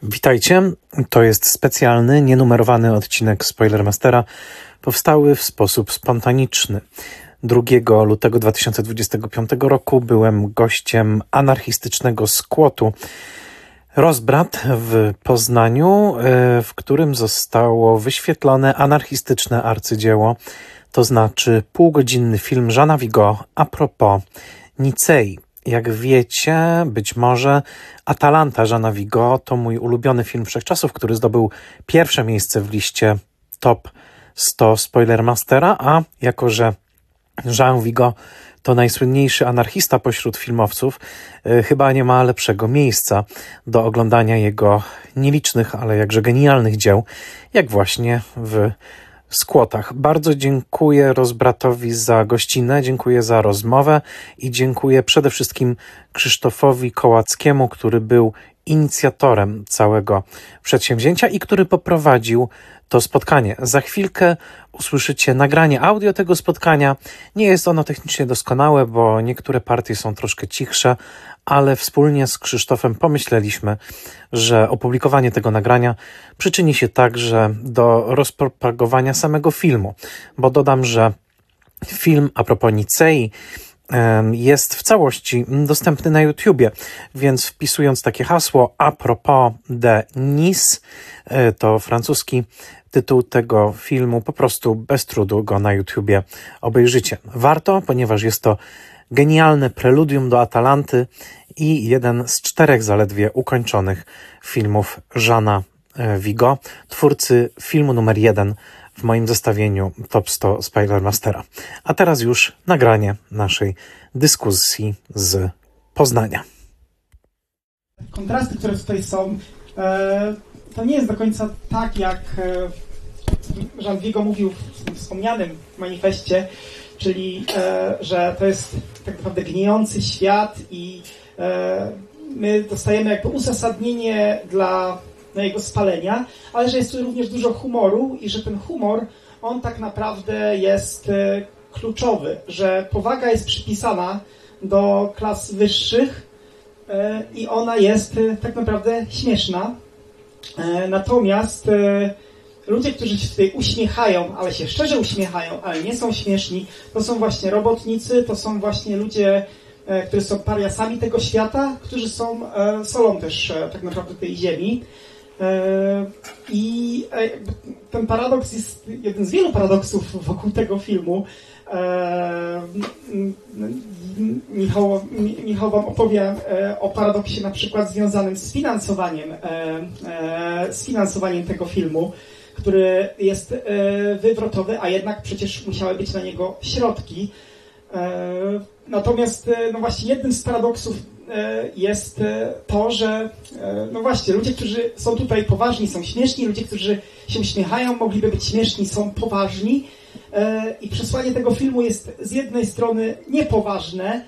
Witajcie, to jest specjalny, nienumerowany odcinek Spoilermastera, powstały w sposób spontaniczny. 2 lutego 2025 roku byłem gościem anarchistycznego skłotu Rozbrat w Poznaniu, w którym zostało wyświetlone anarchistyczne arcydzieło, to znaczy półgodzinny film Jeana Vigo a propos Nicei. Jak wiecie, być może Atalanta Jeana Vigo to mój ulubiony film wszechczasów, który zdobył pierwsze miejsce w liście Top 100 Spoilermastera, a jako że Jean Vigo to najsłynniejszy anarchista pośród filmowców, chyba nie ma lepszego miejsca do oglądania jego nielicznych, ale jakże genialnych dzieł, jak właśnie w Skłotach. Bardzo dziękuję Rozbratowi za gościnę, dziękuję za rozmowę i dziękuję przede wszystkim Krzysztofowi Kołackiemu, który był inicjatorem całego przedsięwzięcia i który poprowadził to spotkanie. Za chwilkę usłyszycie nagranie audio tego spotkania. Nie jest ono technicznie doskonałe, bo niektóre partie są troszkę cichsze, ale wspólnie z Krzysztofem pomyśleliśmy, że opublikowanie tego nagrania przyczyni się także do rozpropagowania samego filmu, bo dodam, że film a propos Nicei jest w całości dostępny na YouTubie, więc wpisując takie hasło a propos de Nice, to francuski tytuł tego filmu, po prostu bez trudu go na YouTubie obejrzycie. Warto, ponieważ jest to genialne preludium do Atalanty i jeden z 4 zaledwie ukończonych filmów Jeana Vigo, twórcy filmu numer 1 w moim zestawieniu Top 100 Spoilermastera. A teraz już nagranie naszej dyskusji z Poznania. Kontrasty, które tutaj są, to nie jest do końca tak, jak Jean Vigo mówił w tym wspomnianym manifestie, czyli że to jest tak naprawdę gnijący świat i my dostajemy jakby uzasadnienie dla jego spalenia, ale że jest tu również dużo humoru i że ten humor, on tak naprawdę jest kluczowy, że powaga jest przypisana do klas wyższych i ona jest tak naprawdę śmieszna. Natomiast ludzie, którzy się tutaj uśmiechają, ale się szczerze uśmiechają, ale nie są śmieszni, to są właśnie robotnicy, to są właśnie ludzie, którzy są pariasami tego świata, którzy są solą też tak naprawdę tej ziemi. I ten paradoks jest jeden z wielu paradoksów wokół tego filmu. Michał wam opowie o paradoksie na przykład związanym z finansowaniem tego filmu, który jest wywrotowy, a jednak przecież musiały być na niego środki. Natomiast no właśnie jednym z paradoksów jest to, że no właśnie ludzie, którzy są tutaj poważni, są śmieszni, ludzie, którzy się uśmiechają, mogliby być śmieszni, są poważni. I przesłanie tego filmu jest z jednej strony niepoważne,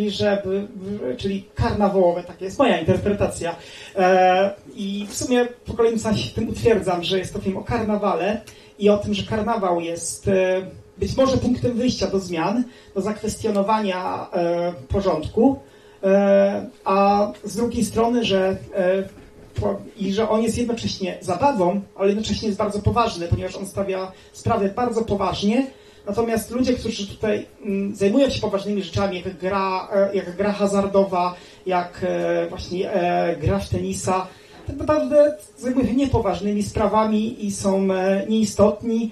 czyli karnawałowe, taka jest moja interpretacja. I w sumie po kolejnym czasie się tym utwierdzam, że jest to film o karnawale i o tym, że karnawał jest być może punktem wyjścia do zmian, do zakwestionowania porządku, a z drugiej strony, że on jest jednocześnie zabawą, ale jednocześnie jest bardzo poważny, ponieważ on stawia sprawę bardzo poważnie. Natomiast ludzie, którzy tutaj zajmują się poważnymi rzeczami, jak gra hazardowa, jak właśnie gra w tenisa, tak naprawdę zajmują się niepoważnymi sprawami i są nieistotni.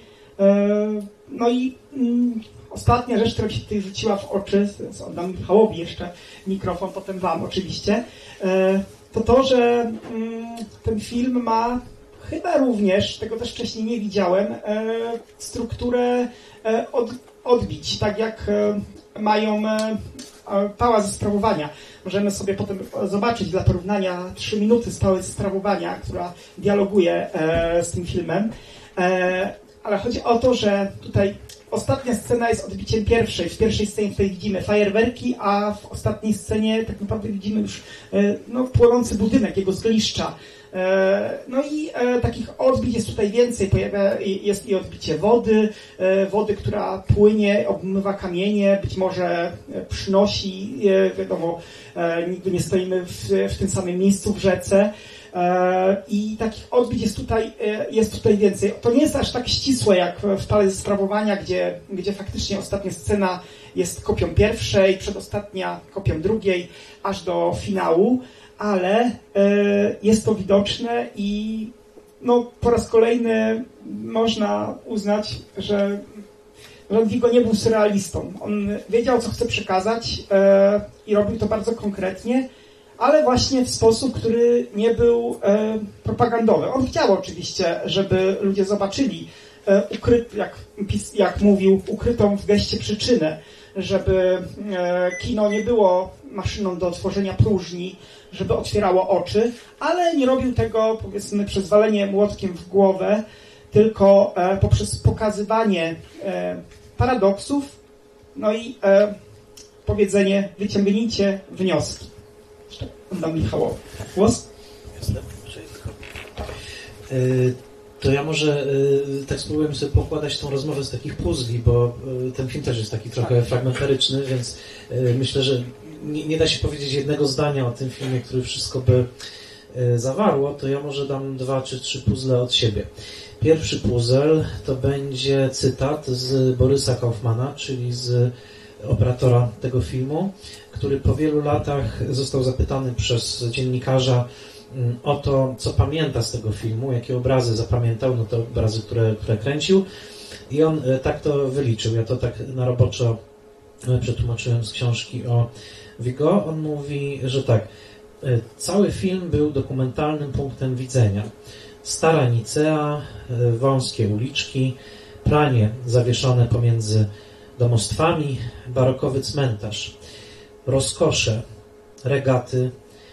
No i ostatnia rzecz, która mi się tutaj rzuciła w oczy, oddam Michałowi jeszcze mikrofon, potem wam oczywiście, to, że ten film ma chyba również, tego też wcześniej nie widziałem, strukturę odbić, tak jak mają Pała ze sprawowania. Możemy sobie potem zobaczyć dla porównania 3 minuty z Pały ze sprawowania, która dialoguje z tym filmem. Ale chodzi o to, że tutaj ostatnia scena jest odbiciem pierwszej. W pierwszej scenie tutaj widzimy fajerwerki, a w ostatniej scenie tak naprawdę widzimy już płonący budynek, jego zgliszcza. No i takich odbić jest tutaj więcej. Jest i odbicie wody, która płynie, obmywa kamienie, być może przynosi, wiadomo, nigdy nie stoimy w tym samym miejscu w rzece. I takich odbić jest tutaj więcej. To nie jest aż tak ścisłe jak w Pale Sprawowania, gdzie faktycznie ostatnia scena jest kopią pierwszej, przedostatnia kopią drugiej, aż do finału, ale jest to widoczne i no, po raz kolejny można uznać, że Vigo nie był surrealistą. On wiedział, co chce przekazać i robił to bardzo konkretnie, ale właśnie w sposób, który nie był propagandowy. On chciał oczywiście, żeby ludzie zobaczyli jak mówił, ukrytą w geście przyczynę, żeby kino nie było maszyną do tworzenia próżni, żeby otwierało oczy, ale nie robił tego, powiedzmy, przez walenie młotkiem w głowę, tylko poprzez pokazywanie paradoksów, no i powiedzenie, wyciągnijcie wnioski. Jeszcze oddam Michałowi głos. To ja może tak spróbujemy sobie pokładać tą rozmowę z takich puzli, bo ten film też jest taki trochę fragmentaryczny, więc myślę, że nie da się powiedzieć jednego zdania o tym filmie, który wszystko by zawarło, to ja może dam 2 czy 3 puzzle od siebie. Pierwszy puzzle to będzie cytat z Borysa Kaufmana, czyli z operatora tego filmu, który po wielu latach został zapytany przez dziennikarza o to, co pamięta z tego filmu, jakie obrazy zapamiętał, no te obrazy, które kręcił, i on tak to wyliczył. Ja to tak na roboczo przetłumaczyłem z książki o Vigo. On mówi, że tak, cały film był dokumentalnym punktem widzenia. Stara Nicea, wąskie uliczki, pranie zawieszone pomiędzy domostwami, barokowy cmentarz, rozkosze, regaty,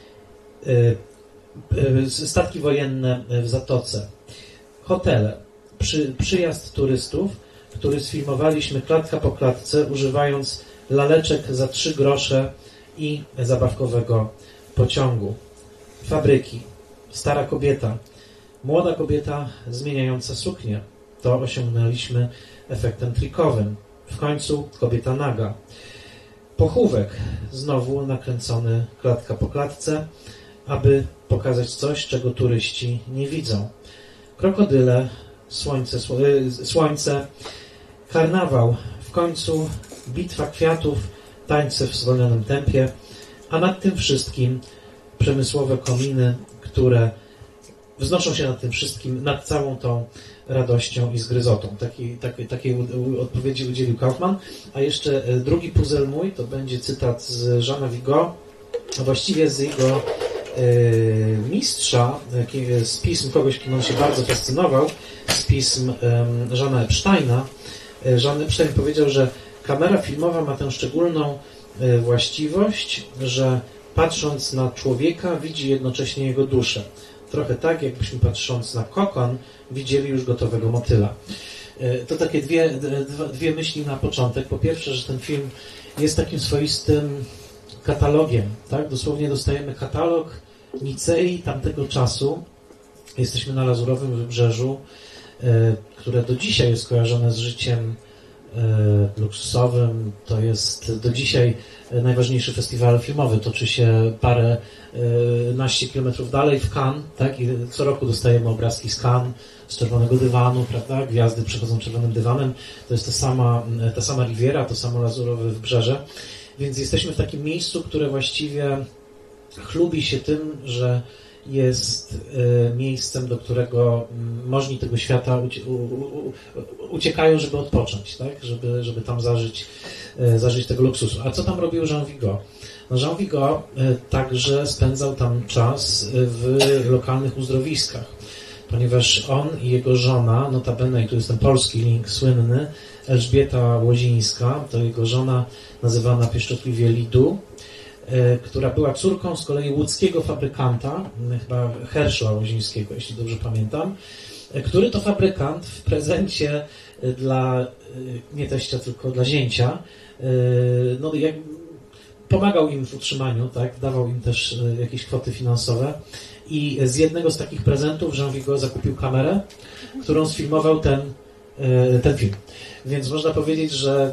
statki wojenne w zatoce, hotele, przyjazd turystów, który sfilmowaliśmy klatka po klatce, używając laleczek za 3 grosze i zabawkowego pociągu. Fabryki, stara kobieta, młoda kobieta zmieniająca suknię. To osiągnęliśmy efektem trikowym. W końcu kobieta naga. Pochówek, znowu nakręcony klatka po klatce, aby pokazać coś, czego turyści nie widzą. Krokodyle, słońce, karnawał, w końcu bitwa kwiatów, tańce w zwolnionym tempie, a nad tym wszystkim przemysłowe kominy, które wznoszą się nad tym wszystkim, nad całą tą radością i zgryzotą. Takiej odpowiedzi udzielił Kaufman. A jeszcze drugi puzzle mój, to będzie cytat z Jeana Vigo, a właściwie z jego mistrza, z pism kogoś, kim on się bardzo fascynował, z pism Jeana Epsteina. Jean Epstein powiedział, że kamera filmowa ma tę szczególną właściwość, że patrząc na człowieka widzi jednocześnie jego duszę. Trochę tak, jakbyśmy patrząc na kokon widzieli już gotowego motyla. To takie dwie myśli na początek. Po pierwsze, że ten film jest takim swoistym katalogiem, tak? Dosłownie dostajemy katalog Nicei tamtego czasu. Jesteśmy na Lazurowym Wybrzeżu, które do dzisiaj jest kojarzone z życiem luksusowym. To jest do dzisiaj najważniejszy festiwal filmowy. Toczy się paręnaście kilometrów dalej w Cannes, tak? I co roku dostajemy obrazki z Cannes, z czerwonego dywanu, prawda? Gwiazdy przychodzą czerwonym dywanem. To jest ta sama Riviera, to samo Lazurowe Wybrzeże. Więc jesteśmy w takim miejscu, które właściwie chlubi się tym, że jest miejscem, do którego możni tego świata uciekają, żeby odpocząć, tak? Żeby tam zażyć tego luksusu. A co tam robił Jean Vigo? No Jean Vigo także spędzał tam czas w lokalnych uzdrowiskach, ponieważ on i jego żona, notabene, i tu jest ten polski link słynny, Elżbieta Łozińska, to jego żona nazywana pieszczotliwie Lidu, która była córką z kolei łódzkiego fabrykanta, chyba Herszła Łozińskiego, jeśli dobrze pamiętam, który to fabrykant w prezencie dla nie teścia, tylko dla zięcia, no, pomagał im w utrzymaniu, tak, dawał im też jakieś kwoty finansowe i z jednego z takich prezentów Jean Vigo zakupił kamerę, którą sfilmował ten film. Więc można powiedzieć, że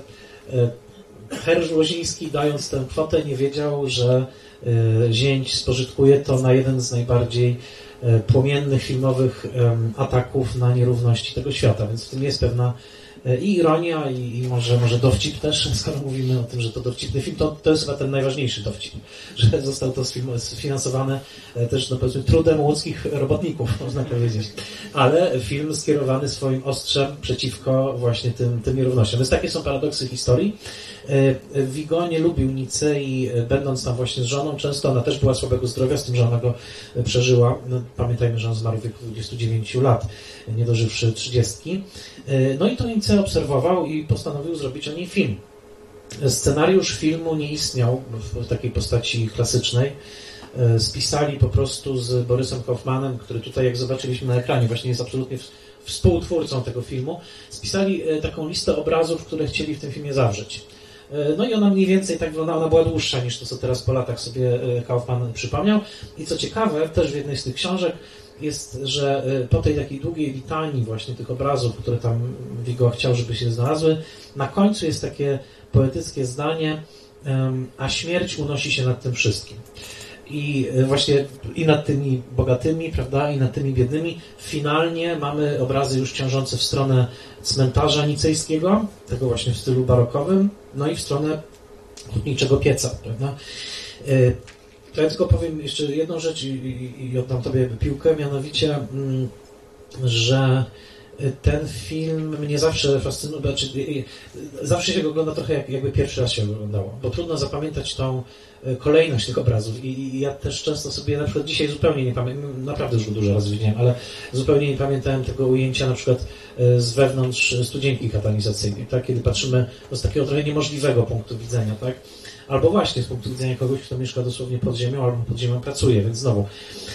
Hersz Łoziński, dając tę kwotę, nie wiedział, że zięć spożytkuje to na jeden z najbardziej płomiennych filmowych ataków na nierówności tego świata, więc w tym jest pewna i ironia, i może dowcip też, skoro mówimy o tym, że to dowcipny film, to jest chyba ten najważniejszy dowcip, że został to sfinansowane też no, powiedzmy, trudem łódzkich robotników, można powiedzieć, ale film skierowany swoim ostrzem przeciwko właśnie tym nierównościom. Więc takie są paradoksy historii. Vigo nie lubił Nicei, będąc tam właśnie z żoną, często ona też była słabego zdrowia, z tym, że ona go przeżyła. No, pamiętajmy, że on zmarł w wieku 29 lat, nie dożywszy 30. No i to Nicea obserwował i postanowił zrobić o niej film. Scenariusz filmu nie istniał w takiej postaci klasycznej. Spisali po prostu z Borysem Kaufmanem, który tutaj, jak zobaczyliśmy na ekranie, właśnie jest absolutnie współtwórcą tego filmu. Spisali taką listę obrazów, które chcieli w tym filmie zawrzeć. No i ona mniej więcej tak wyglądała, ona była dłuższa niż to, co teraz po latach sobie Kaufman przypomniał. I co ciekawe, też w jednej z tych książek jest, że po tej takiej długiej litanii właśnie tych obrazów, które tam Vigo chciał, żeby się znalazły, na końcu jest takie poetyckie zdanie, a śmierć unosi się nad tym wszystkim. I właśnie i nad tymi bogatymi, prawda, i nad tymi biednymi. Finalnie mamy obrazy już ciążące w stronę cmentarza nicejskiego, tego właśnie w stylu barokowym, no i w stronę hutniczego pieca, prawda. To ja tylko powiem jeszcze jedną rzecz i oddam Tobie piłkę, mianowicie, że ten film mnie zawsze fascynuje, zawsze się go ogląda trochę jakby pierwszy raz się go oglądało, bo trudno zapamiętać tą kolejność tych obrazów i ja też często sobie na przykład dzisiaj zupełnie nie pamiętam, naprawdę już go dużo razy widziałem, ale zupełnie nie pamiętałem tego ujęcia na przykład z wewnątrz studzienki katalizacyjnej, tak? Kiedy patrzymy z takiego trochę niemożliwego punktu widzenia, tak? Albo właśnie z punktu widzenia kogoś, kto mieszka dosłownie pod ziemią albo pod ziemią pracuje, więc znowu.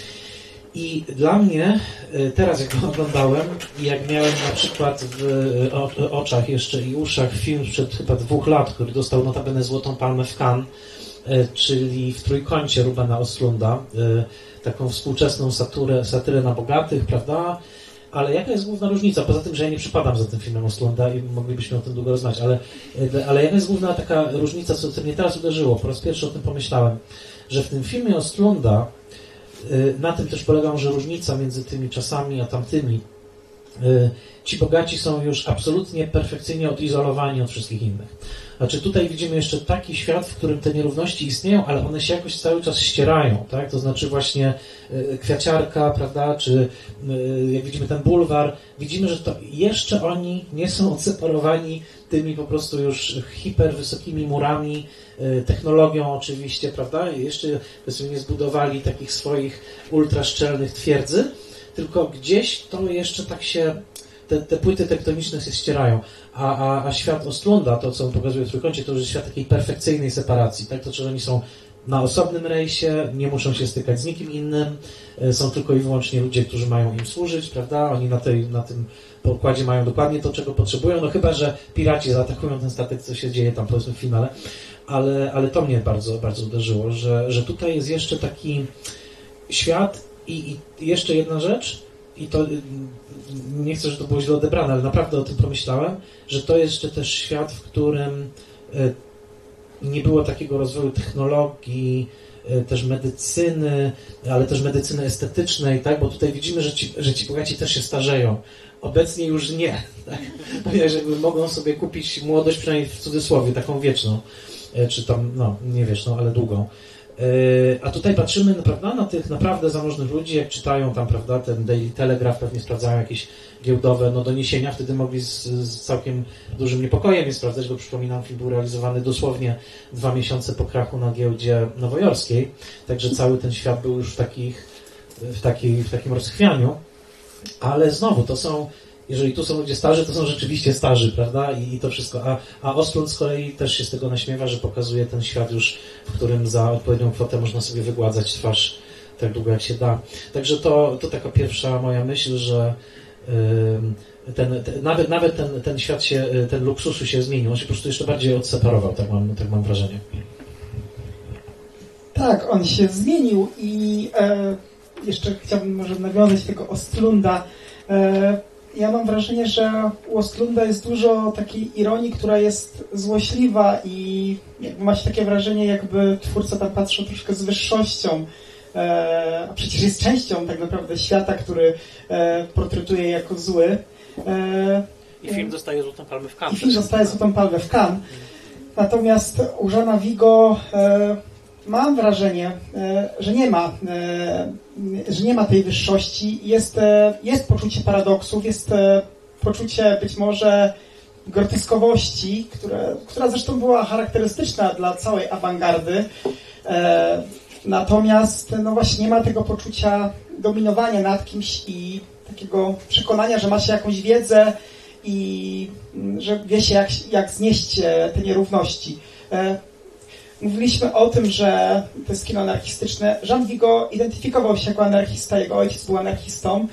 I dla mnie, teraz jak go oglądałem i jak miałem na przykład w oczach jeszcze i uszach film sprzed chyba 2 lat, który dostał notabene Złotą Palmę w Cannes, czyli w Trójkącie Rubena Östlunda, taką współczesną satyrę na bogatych, prawda? Ale jaka jest główna różnica? Poza tym, że ja nie przypadam za tym filmem Östlunda i moglibyśmy o tym długo rozmawiać, ale jaka jest główna taka różnica, co mnie teraz uderzyło? Po raz pierwszy o tym pomyślałem, że w tym filmie Östlunda na tym też polega może różnica między tymi czasami a tamtymi. Ci bogaci są już absolutnie perfekcyjnie odizolowani od wszystkich innych. Znaczy tutaj widzimy jeszcze taki świat, w którym te nierówności istnieją, ale one się jakoś cały czas ścierają, tak? To znaczy właśnie kwiaciarka, prawda, czy jak widzimy ten bulwar, widzimy, że to jeszcze oni nie są odseparowani tymi po prostu już hiperwysokimi murami, technologią oczywiście, prawda? I jeszcze nie zbudowali takich swoich ultraszczelnych twierdzy, tylko gdzieś to jeszcze tak się te płyty tektoniczne się ścierają, a świat Östlunda, to co on pokazuje w Trójkącie, to już jest świat takiej perfekcyjnej separacji, tak? To, że oni są na osobnym rejsie, nie muszą się stykać z nikim innym, są tylko i wyłącznie ludzie, którzy mają im służyć, prawda? Oni na tym pokładzie mają dokładnie to, czego potrzebują, no chyba, że piraci zaatakują ten statek, co się dzieje tam powiedzmy w finale, ale to mnie bardzo, bardzo uderzyło, że tutaj jest jeszcze taki świat i jeszcze jedna rzecz, i to nie chcę, żeby to było źle odebrane, ale naprawdę o tym pomyślałem, że to jest jeszcze też świat, w którym nie było takiego rozwoju technologii, też medycyny, ale też medycyny estetycznej, tak? Bo tutaj widzimy, że ci bogaci też się starzeją. Obecnie już nie. Tak? Ponieważ jakby mogą sobie kupić młodość, przynajmniej w cudzysłowie, taką wieczną, czy tam, no, nie wieczną, ale długą. A tutaj patrzymy, prawda, na tych naprawdę zamożnych ludzi, jak czytają tam, prawda, ten Daily Telegraph, pewnie sprawdzają jakieś giełdowe doniesienia, wtedy mogli z całkiem dużym niepokojem je sprawdzać, bo przypominam, film był realizowany dosłownie 2 miesiące po krachu na giełdzie nowojorskiej, także cały ten świat był już w takim rozchwianiu, ale znowu to są, jeżeli tu są ludzie starzy, to są rzeczywiście starzy, prawda? I to wszystko. A Östlund z kolei też się z tego naśmiewa, że pokazuje ten świat już, w którym za odpowiednią kwotę można sobie wygładzać twarz tak długo jak się da. Także to taka pierwsza moja myśl, że nawet ten świat się, ten luksusu się zmienił. On się po prostu jeszcze bardziej odseparował, tak mam wrażenie. Tak, on się zmienił i jeszcze chciałbym może nawiązać tego Östlunda. Ja mam wrażenie, że u Östlunda jest dużo takiej ironii, która jest złośliwa i jakby ma się takie wrażenie, jakby twórca tam patrzył troszkę z wyższością a przecież jest częścią tak naprawdę świata, który portretuje jako zły. I film dostaje Złotą Palmę w Cannes. I film dostaje Złotą Palmę w Cannes. Natomiast u Jeana Vigo mam wrażenie, że nie ma tej wyższości. Jest poczucie paradoksów, jest poczucie być może groteskowości, która zresztą była charakterystyczna dla całej awangardy. Natomiast no właśnie nie ma tego poczucia dominowania nad kimś i takiego przekonania, że ma się jakąś wiedzę i że wie się jak znieść te nierówności. Mówiliśmy o tym, że to jest kino anarchistyczne. Jean Vigo identyfikował się jako anarchista, jego ojciec był anarchistą,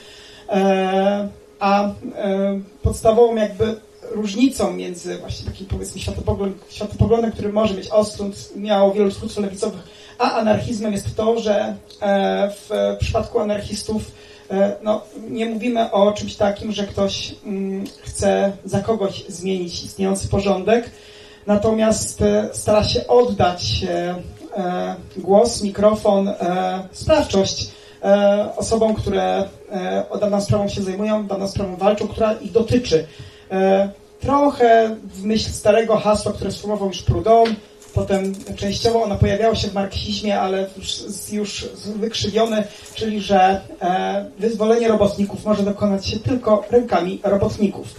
a podstawową jakby różnicą między właśnie takim powiedzmy światopoglądem, który może mieć Ostlund, miał wielu twórców lewicowych, a anarchizmem jest to, że w przypadku anarchistów no, nie mówimy o czymś takim, że ktoś chce za kogoś zmienić istniejący porządek, natomiast stara się oddać głos, mikrofon, sprawczość osobom, które daną sprawą się zajmują, daną sprawą walczą, która ich dotyczy. Trochę w myśl starego hasła, które sformułował już Proudhon, potem częściowo ono pojawiało się w marksizmie, ale już wykrzywione, czyli że wyzwolenie robotników może dokonać się tylko rękami robotników.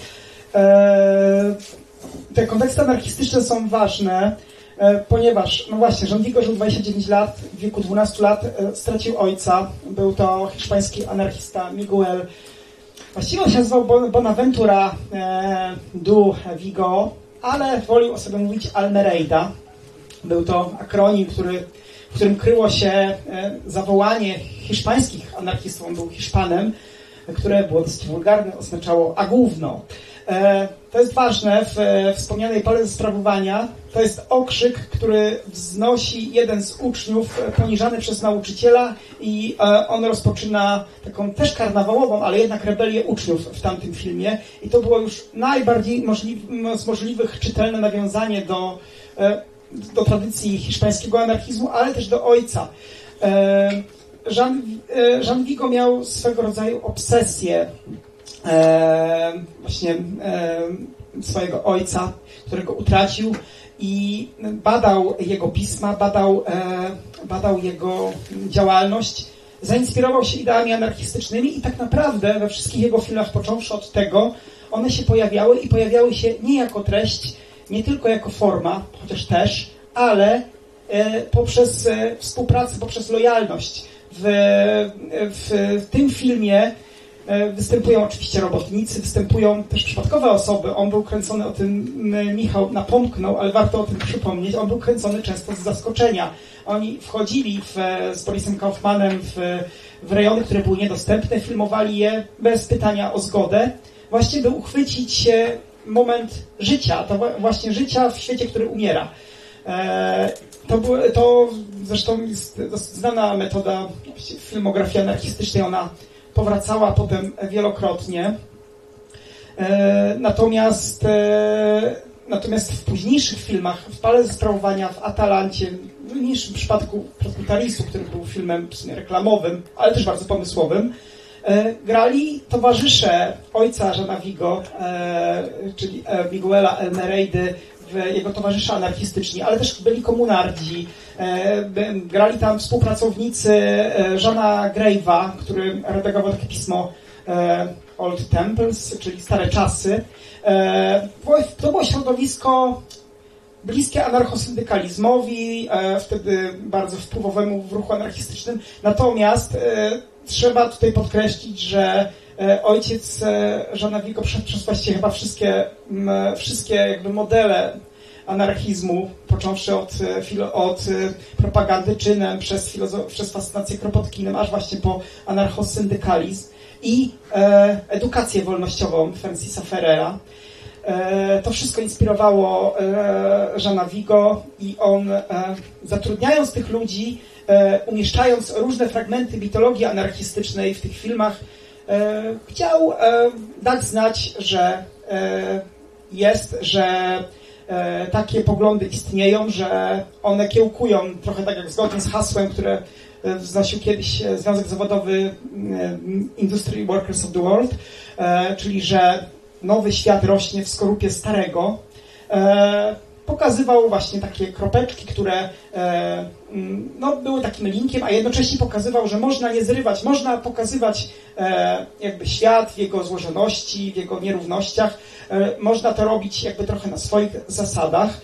Te konteksty anarchistyczne są ważne, ponieważ, no właśnie, Jean Vigo żył 29 lat, w wieku 12 lat stracił ojca. Był to hiszpański anarchista Miguel. Właściwie on się nazywał Bonaventura du Vigo, ale wolił o sobie mówić Almereida. Był to akronim, w którym kryło się zawołanie hiszpańskich anarchistów. On był Hiszpanem, które było dosyć wulgarne, oznaczało a gówno. To jest ważne w wspomnianej pole sprawowania. To jest okrzyk, który wznosi jeden z uczniów poniżany przez nauczyciela i on rozpoczyna taką też karnawałową, ale jednak rebelię uczniów w tamtym filmie. I to było już najbardziej z możliwych czytelne nawiązanie do tradycji hiszpańskiego anarchizmu, ale też do ojca. Jean Vigo miał swego rodzaju obsesję właśnie swojego ojca, którego utracił i badał jego pisma, badał jego działalność, zainspirował się ideami anarchistycznymi i tak naprawdę we wszystkich jego filmach, począwszy od tego, one się pojawiały się nie jako treść, nie tylko jako forma, chociaż też, ale poprzez współpracę, poprzez lojalność. W tym filmie występują oczywiście robotnicy, występują też przypadkowe osoby. On był kręcony, o tym Michał napomknął, ale warto o tym przypomnieć, on był kręcony często z zaskoczenia. Oni wchodzili z Borisem Kaufmanem w rejony, które były niedostępne, filmowali je bez pytania o zgodę, właśnie by uchwycić moment życia, to właśnie życia w świecie, który umiera. To zresztą jest dosyć znana metoda filmografii anarchistycznej, ona powracała potem wielokrotnie. Natomiast w późniejszych filmach, w Pale ze sprawowania, w Atalancie, w mniejszym przypadku Tarisu, który był filmem w sumie reklamowym, ale też bardzo pomysłowym, grali towarzysze ojca Jeana Vigo, czyli Miguela Almereidy, jego towarzysze anarchistyczni, ale też byli komunardzi. Grali tam współpracownicy Jeana Grave'a, który redagował takie pismo Old Temples, czyli Stare Czasy. To było środowisko bliskie anarchosyndykalizmowi, wtedy bardzo wpływowemu w ruchu anarchistycznym. Natomiast trzeba tutaj podkreślić, że ojciec Jeana Vigo przeszedł przez właściwie chyba wszystkie jakby modele anarchizmu, począwszy od propagandy czynem, przez fascynację Kropotkinem, aż właśnie po anarchosyndykalizm i edukację wolnościową Francisa Ferrera. To wszystko inspirowało Jeana Vigo i on, zatrudniając tych ludzi, umieszczając różne fragmenty mitologii anarchistycznej w tych filmach, chciał dać znać, że takie poglądy istnieją, że one kiełkują trochę tak jak zgodnie z hasłem, które znosił kiedyś Związek Zawodowy Industry Workers of the World, czyli że nowy świat rośnie w skorupie starego. Pokazywał właśnie takie kropeczki, które były takim linkiem, a jednocześnie pokazywał, że można nie zrywać, można pokazywać jakby świat w jego złożoności, w jego nierównościach. Można to robić jakby trochę na swoich zasadach.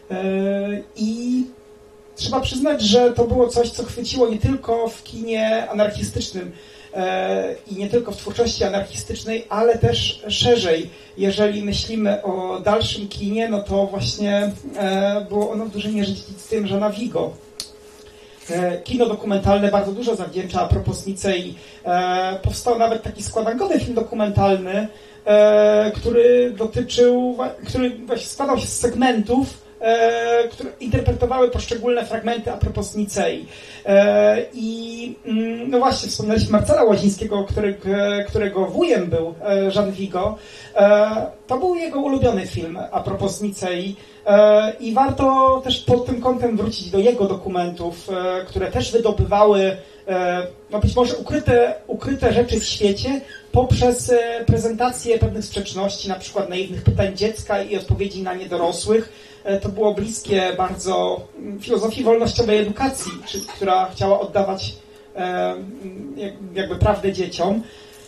I trzeba przyznać, że to było coś, co chwyciło nie tylko w kinie anarchistycznym i nie tylko w twórczości anarchistycznej, ale też szerzej. Jeżeli myślimy o dalszym kinie, no to właśnie było ono w dużej mierze dziedzictwem Jeana Vigo. Kino dokumentalne bardzo dużo zawdzięcza a propos Nicei. Powstał nawet taki składankowy film dokumentalny, który właśnie składał się z segmentów, które interpretowały poszczególne fragmenty a propos Nicei. I no właśnie, wspomnieliśmy Marcela Łazińskiego, którego wujem był Jean Vigo. To był jego ulubiony film a propos Nicei i warto też pod tym kątem wrócić do jego dokumentów, które też wydobywały być może ukryte rzeczy w świecie poprzez prezentację pewnych sprzeczności, na przykład naiwnych pytań dziecka i odpowiedzi na nie dorosłych. To było bliskie bardzo filozofii wolnościowej edukacji, która chciała oddawać jakby prawdę dzieciom.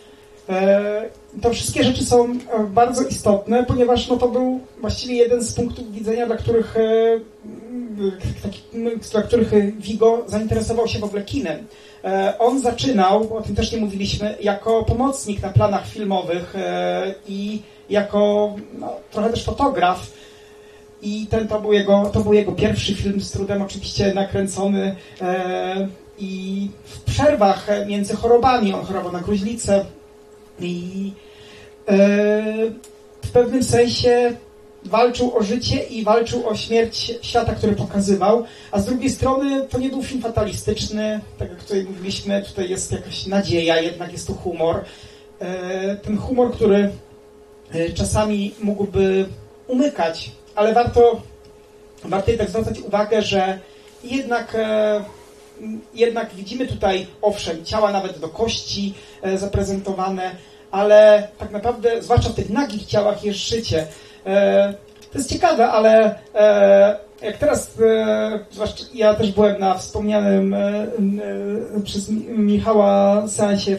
To wszystkie rzeczy są bardzo istotne, ponieważ to był właściwie jeden z punktów widzenia, dla których Vigo zainteresował się w ogóle kinem. On zaczynał, o tym też nie mówiliśmy, jako pomocnik na planach filmowych i jako trochę też fotograf. I to był jego pierwszy film, z trudem oczywiście nakręcony i w przerwach między chorobami, on chorował na gruźlicę i w pewnym sensie walczył o życie i walczył o śmierć świata, który pokazywał, a z drugiej strony to nie był film fatalistyczny, tak jak tutaj mówiliśmy, tutaj jest jakaś nadzieja, jednak jest to humor. Ten humor, który czasami mógłby umykać, ale warto jednak zwracać uwagę, że jednak widzimy tutaj, owszem, ciała nawet do kości zaprezentowane, ale tak naprawdę, zwłaszcza w tych nagich ciałach, jest życie. To jest ciekawe, ale jak teraz, zwłaszcza ja też byłem na wspomnianym przez Michała seansie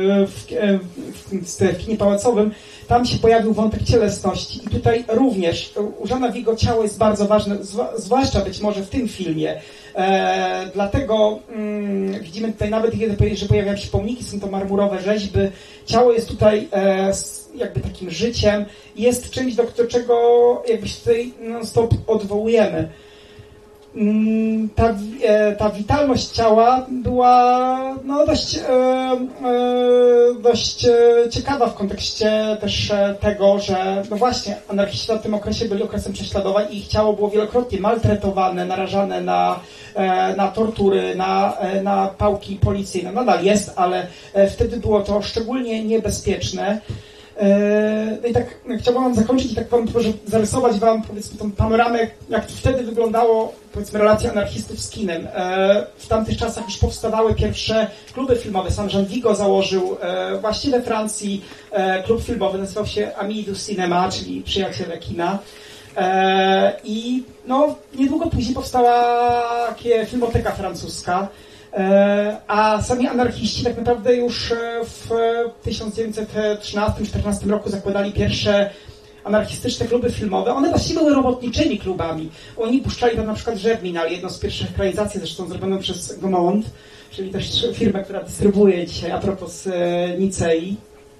w kinie pałacowym, tam się pojawił wątek cielesności i tutaj również u Jeana Vigo ciało jest bardzo ważne, zwłaszcza być może w tym filmie. Dlatego widzimy tutaj nawet, że pojawiają się pomniki, są to marmurowe rzeźby. Ciało jest tutaj jakby takim życiem i jest czymś, do czego jakby się tutaj non-stop odwołujemy. Ta witalność ciała była dość ciekawa w kontekście też tego, że no właśnie anarchiści w tym okresie byli okresem prześladowań i ich ciało było wielokrotnie maltretowane, narażane na tortury, na pałki policyjne. Nadal jest, ale wtedy było to szczególnie niebezpieczne. No i tak chciałbym wam zakończyć i tak wam zarysować wam, powiedzmy, tą panoramę, jak to wtedy wyglądało, powiedzmy, relacja anarchistów z kinem. W tamtych czasach już powstawały pierwsze kluby filmowe. Sam Jean Vigo założył właśnie we Francji klub filmowy, nazywał się Amis du Cinéma, czyli Przyjaciele Kina. I niedługo później powstała filmoteka francuska. A sami anarchiści tak naprawdę już w 1913-14 roku zakładali pierwsze anarchistyczne kluby filmowe. One właściwie były robotniczymi klubami. Oni puszczali tam na przykład Germinal, jedną z pierwszych ekranizacji, zresztą zrobioną przez Gaumont, czyli też firmę, która dystrybuuje dzisiaj a propos Nicei.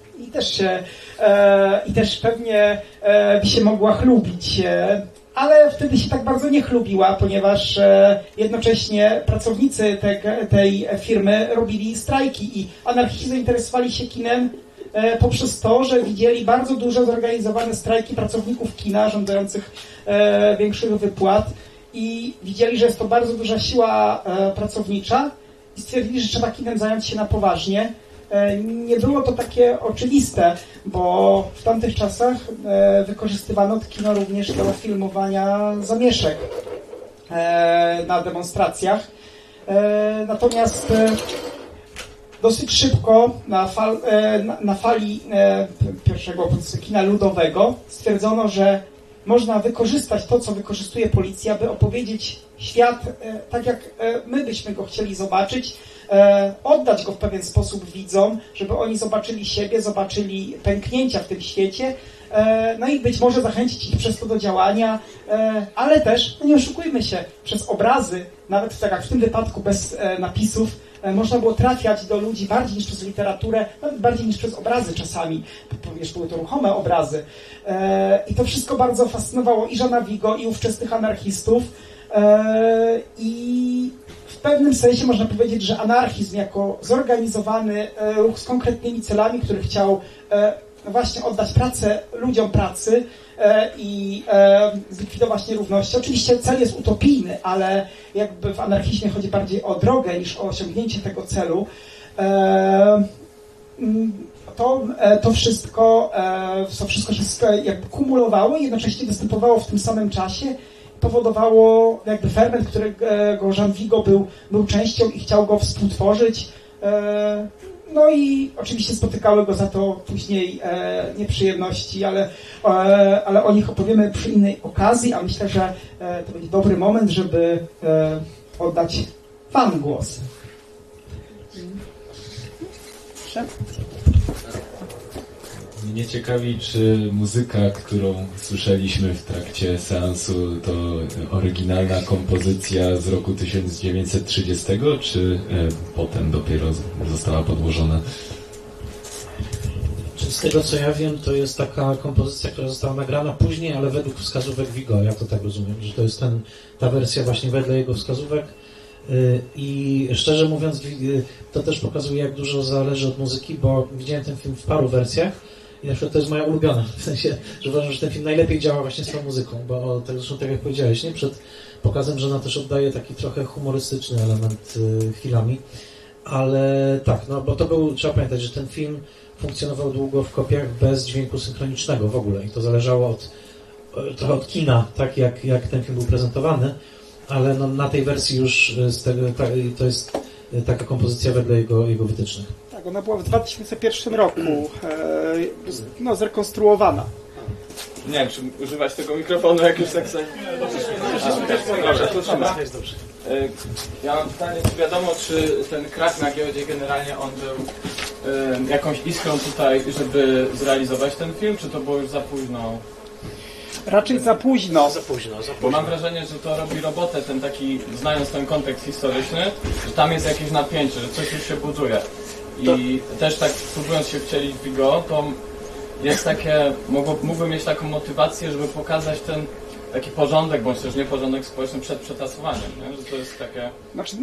I też pewnie by się mogła chlubić, ale wtedy się tak bardzo nie chlubiła, ponieważ jednocześnie pracownicy tej firmy robili strajki i anarchiści zainteresowali się kinem poprzez to, że widzieli bardzo dużo zorganizowane strajki pracowników kina żądających większych wypłat i widzieli, że jest to bardzo duża siła pracownicza i stwierdzili, że trzeba kinem zająć się na poważnie. nie było to takie oczywiste, bo w tamtych czasach wykorzystywano kino również do filmowania zamieszek na demonstracjach. Natomiast dosyć szybko na fali pierwszego kina ludowego stwierdzono, że można wykorzystać to, co wykorzystuje policja, by opowiedzieć świat tak, jak my byśmy go chcieli zobaczyć, oddać go w pewien sposób widzom, żeby oni zobaczyli siebie, zobaczyli pęknięcia w tym świecie, no i być może zachęcić ich przez to do działania, ale też, no nie oszukujmy się, przez obrazy, nawet tak jak w tym wypadku bez napisów, można było trafiać do ludzi bardziej niż przez literaturę, nawet bardziej niż przez obrazy czasami, ponieważ były to ruchome obrazy. I to wszystko bardzo fascynowało i Jeana Vigo, i ówczesnych anarchistów. I w pewnym sensie można powiedzieć, że anarchizm jako zorganizowany ruch z konkretnymi celami, który chciał no właśnie oddać pracę ludziom pracy i zlikwidować nierówności. Oczywiście cel jest utopijny, ale jakby w anarchizmie chodzi bardziej o drogę niż o osiągnięcie tego celu. To wszystko się jakby kumulowało i jednocześnie występowało w tym samym czasie. Powodowało jakby ferment, którego Jean Vigo był częścią i chciał go współtworzyć. No i oczywiście spotykały go za to później nieprzyjemności, ale o nich opowiemy przy innej okazji, a myślę, że to będzie dobry moment, żeby oddać Wam głos. Proszę. Mnie ciekawi, czy muzyka, którą słyszeliśmy w trakcie seansu, to oryginalna kompozycja z roku 1930, czy potem dopiero została podłożona? Z tego co ja wiem, to jest taka kompozycja, która została nagrana później, ale według wskazówek Vigo, ja to tak rozumiem, że to jest ta wersja właśnie wedle jego wskazówek. I szczerze mówiąc, to też pokazuje, jak dużo zależy od muzyki, bo widziałem ten film w paru wersjach i na przykład to jest moja ulubiona, w sensie, że uważam, że ten film najlepiej działa właśnie z tą muzyką, bo zresztą tak jak powiedziałeś, nie? Przed pokazem, że ona też oddaje taki trochę humorystyczny element chwilami, ale tak, no bo to był, trzeba pamiętać, że ten film funkcjonował długo w kopiach bez dźwięku synchronicznego w ogóle i to zależało trochę od kina, tak jak ten film był prezentowany, ale no, na tej wersji już to jest taka kompozycja wedle jego wytycznych. Tak, ona była w 2001 roku zrekonstruowana. Nie wiem, czy używać tego mikrofonu, jak już tak sobie... Dobrze, to trzeba. Ja mam pytanie, czy wiadomo, czy ten krach na giełdzie generalnie on był jakąś iskrą tutaj, żeby zrealizować ten film, czy to było już za późno? Raczej za późno. Bo mam wrażenie, że to robi robotę, ten taki, znając ten kontekst historyczny, że tam jest jakieś napięcie, że coś już się buduje. I też tak próbując się wcielić w Vigo, to jest takie, mógłbym mieć taką motywację, żeby pokazać ten taki porządek, bądź też nieporządek społeczny przed przetasowaniem, nie? Że to jest takie... Znaczy,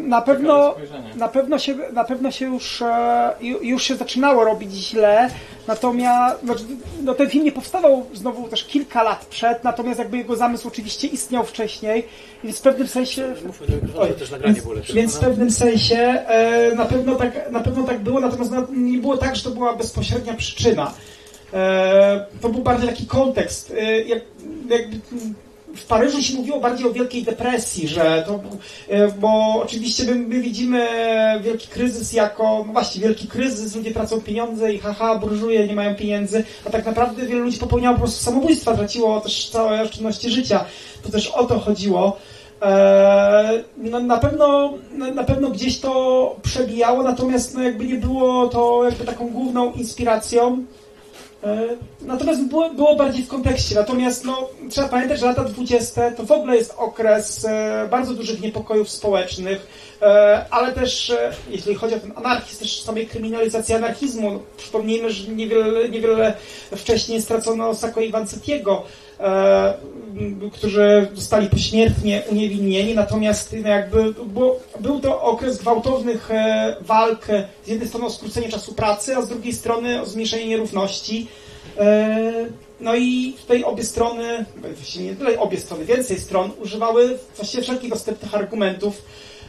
na pewno się już się zaczynało robić źle, natomiast no, ten film nie powstawał znowu też kilka lat przed, natomiast jakby jego zamysł oczywiście istniał wcześniej, więc w pewnym sensie... Więc w pewnym sensie na pewno tak było, natomiast nie było tak, że to była bezpośrednia przyczyna. To był bardziej taki kontekst, jakby w Paryżu się mówiło bardziej o wielkiej depresji, że to, bo oczywiście my widzimy wielki kryzys jako, no właśnie, wielki kryzys, ludzie tracą pieniądze i haha, burżuje, nie mają pieniędzy, a tak naprawdę wielu ludzi popełniało po prostu samobójstwa, traciło też całe oszczędności życia. To też o to chodziło. No, na pewno gdzieś to przebijało, natomiast no, jakby nie było to jakby taką główną inspiracją. Natomiast było bardziej w kontekście. Natomiast no, trzeba pamiętać, że lata 20. to w ogóle jest okres bardzo dużych niepokojów społecznych, ale też, jeśli chodzi o ten anarchizm, też samej kryminalizacji anarchizmu. No, przypomnijmy, że niewiele wcześniej stracono Sacco i Vanzettiego, którzy zostali pośmiertnie uniewinnieni, natomiast no, jakby był to okres gwałtownych walk, z jednej strony o skrócenie czasu pracy, a z drugiej strony o zmniejszenie nierówności. No i tutaj obie strony, właściwie nie tyle obie strony, więcej stron używały właściwie wszelkich dostępnych argumentów,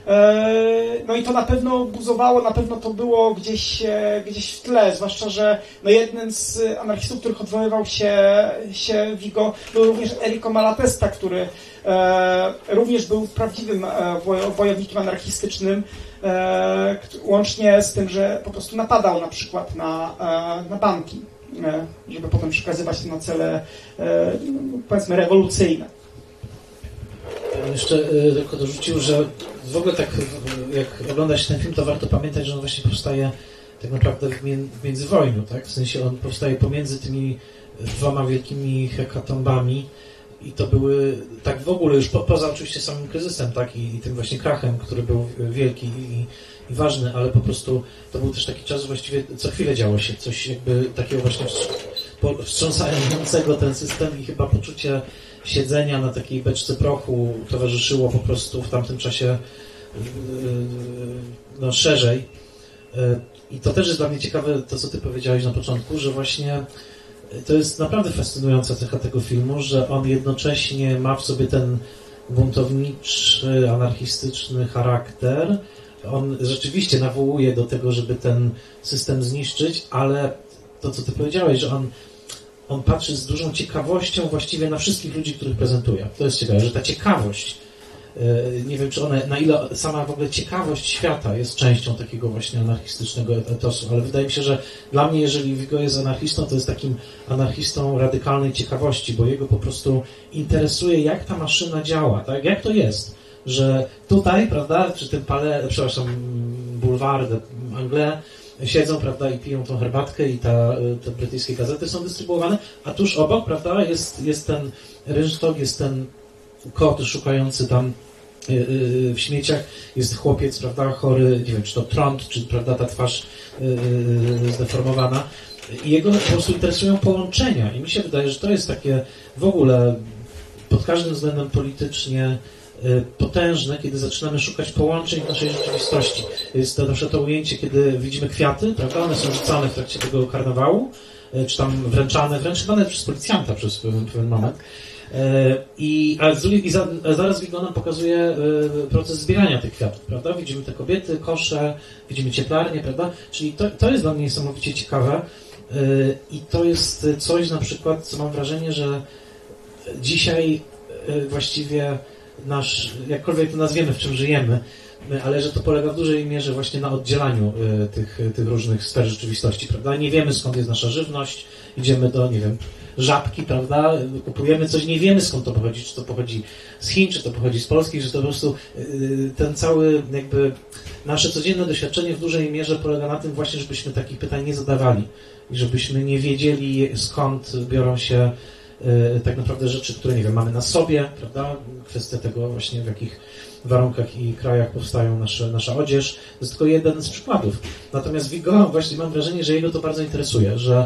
No i to na pewno buzowało, na pewno to było gdzieś w tle, zwłaszcza, że no jeden z anarchistów, których odwoływał się Vigo, był również Enrico Malatesta, który również był prawdziwym wojownikiem anarchistycznym, łącznie z tym, że po prostu napadał na przykład na banki, żeby potem przekazywać to na cele, powiedzmy, rewolucyjne. Jeszcze tylko dorzucił, że w ogóle tak jak ogląda się ten film, to warto pamiętać, że on właśnie powstaje tak naprawdę w międzywojniu, tak? W sensie on powstaje pomiędzy tymi dwoma wielkimi hekatombami i to były tak w ogóle już poza oczywiście samym kryzysem, tak? I tym właśnie krachem, który był wielki i ważny, ale po prostu to był też taki czas, właściwie co chwilę działo się coś jakby takiego właśnie wstrząsającego ten system i chyba poczucie siedzenia na takiej beczce prochu towarzyszyło po prostu w tamtym czasie no, szerzej. I to też jest dla mnie ciekawe, to co ty powiedziałeś na początku, że właśnie to jest naprawdę fascynująca cecha tego filmu, że on jednocześnie ma w sobie ten buntowniczy, anarchistyczny charakter. On rzeczywiście nawołuje do tego, żeby ten system zniszczyć, ale to, co ty powiedziałeś, że on patrzy z dużą ciekawością właściwie na wszystkich ludzi, których prezentuje. To jest ciekawe, że ta ciekawość, nie wiem, czy na ile sama w ogóle ciekawość świata jest częścią takiego właśnie anarchistycznego etosu, ale wydaje mi się, że dla mnie, jeżeli Vigo jest anarchistą, to jest takim anarchistą radykalnej ciekawości, bo jego po prostu interesuje, jak ta maszyna działa, tak? Jak to jest, że tutaj, prawda, przy tym Boulevard d'Anglais siedzą, prawda, i piją tą herbatkę i te brytyjskie gazety są dystrybuowane, a tuż obok, prawda, jest ten rynsztok, jest ten kot szukający tam w śmieciach, jest chłopiec, prawda, chory, nie wiem, czy to trąd, czy, prawda, ta twarz zdeformowana. I jego po prostu interesują połączenia i mi się wydaje, że to jest takie w ogóle pod każdym względem politycznie potężne, kiedy zaczynamy szukać połączeń w naszej rzeczywistości. Jest to na przykład to ujęcie, kiedy widzimy kwiaty, prawda? One są rzucane w trakcie tego karnawału, czy tam wręczane przez policjanta przez pewien moment. Zaraz Vigo nam pokazuje proces zbierania tych kwiatów, prawda? Widzimy te kobiety, kosze, widzimy cieplarnię, prawda? Czyli to jest dla mnie niesamowicie ciekawe i to jest coś na przykład, co mam wrażenie, że dzisiaj właściwie jakkolwiek to nazwiemy, w czym żyjemy, ale że to polega w dużej mierze właśnie na oddzielaniu tych różnych sfer rzeczywistości, prawda? Nie wiemy, skąd jest nasza żywność, idziemy do, nie wiem, Żabki, prawda? Kupujemy coś, nie wiemy, skąd to pochodzi, czy to pochodzi z Chin, czy to pochodzi z Polski, że to po prostu ten cały jakby nasze codzienne doświadczenie w dużej mierze polega na tym właśnie, żebyśmy takich pytań nie zadawali i żebyśmy nie wiedzieli, skąd biorą się tak naprawdę rzeczy, które, nie wiem, mamy na sobie, prawda? Kwestia tego właśnie, w jakich warunkach i krajach powstają nasza odzież. To jest tylko jeden z przykładów. Natomiast Vigo, właśnie mam wrażenie, że jego to bardzo interesuje, że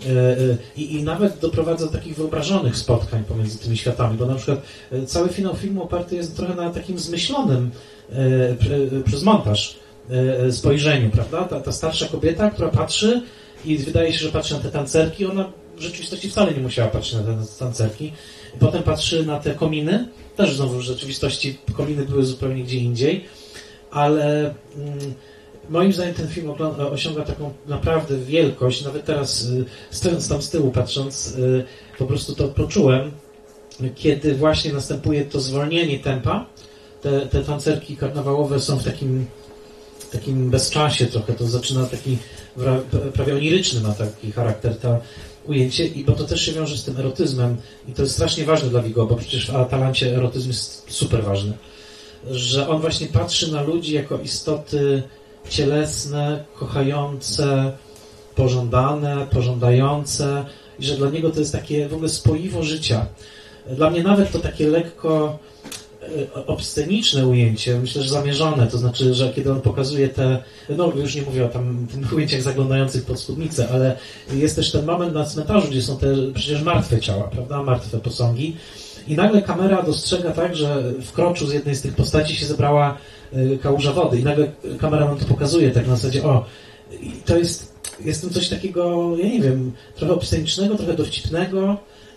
i nawet doprowadza do takich wyobrażonych spotkań pomiędzy tymi światami, bo na przykład cały finał filmu oparty jest trochę na takim zmyślonym przez montaż spojrzeniu, prawda? Ta starsza kobieta, która patrzy i wydaje się, że patrzy na te tancerki, ona w rzeczywistości wcale nie musiała patrzeć na te tancerki. Potem patrzy na te kominy, też znowu w rzeczywistości kominy były zupełnie gdzie indziej, ale moim zdaniem ten film osiąga taką naprawdę wielkość, nawet teraz stojąc tam z tyłu patrząc, po prostu to poczułem, kiedy właśnie następuje to zwolnienie tempa, te tancerki karnawałowe są w takim bezczasie trochę, to zaczyna taki prawie oniryczny ma taki charakter ta ujęcie, bo to też się wiąże z tym erotyzmem i to jest strasznie ważne dla Vigo, bo przecież w Atalancie erotyzm jest super ważny, że on właśnie patrzy na ludzi jako istoty cielesne, kochające, pożądane, pożądające i że dla niego to jest takie w ogóle spoiwo życia. Dla mnie nawet to takie lekko obsceniczne ujęcie, myślę, że zamierzone, to znaczy, że kiedy on pokazuje no już nie mówię o tych ujęciach zaglądających pod spódnicę, ale jest też ten moment na cmentarzu, gdzie są te przecież martwe ciała, prawda, martwe posągi i nagle kamera dostrzega tak, że w kroczu z jednej z tych postaci się zebrała kałuża wody i nagle kamera nam to pokazuje tak na zasadzie, to jest w tym coś takiego, ja nie wiem, trochę obscenicznego, trochę dowcipnego,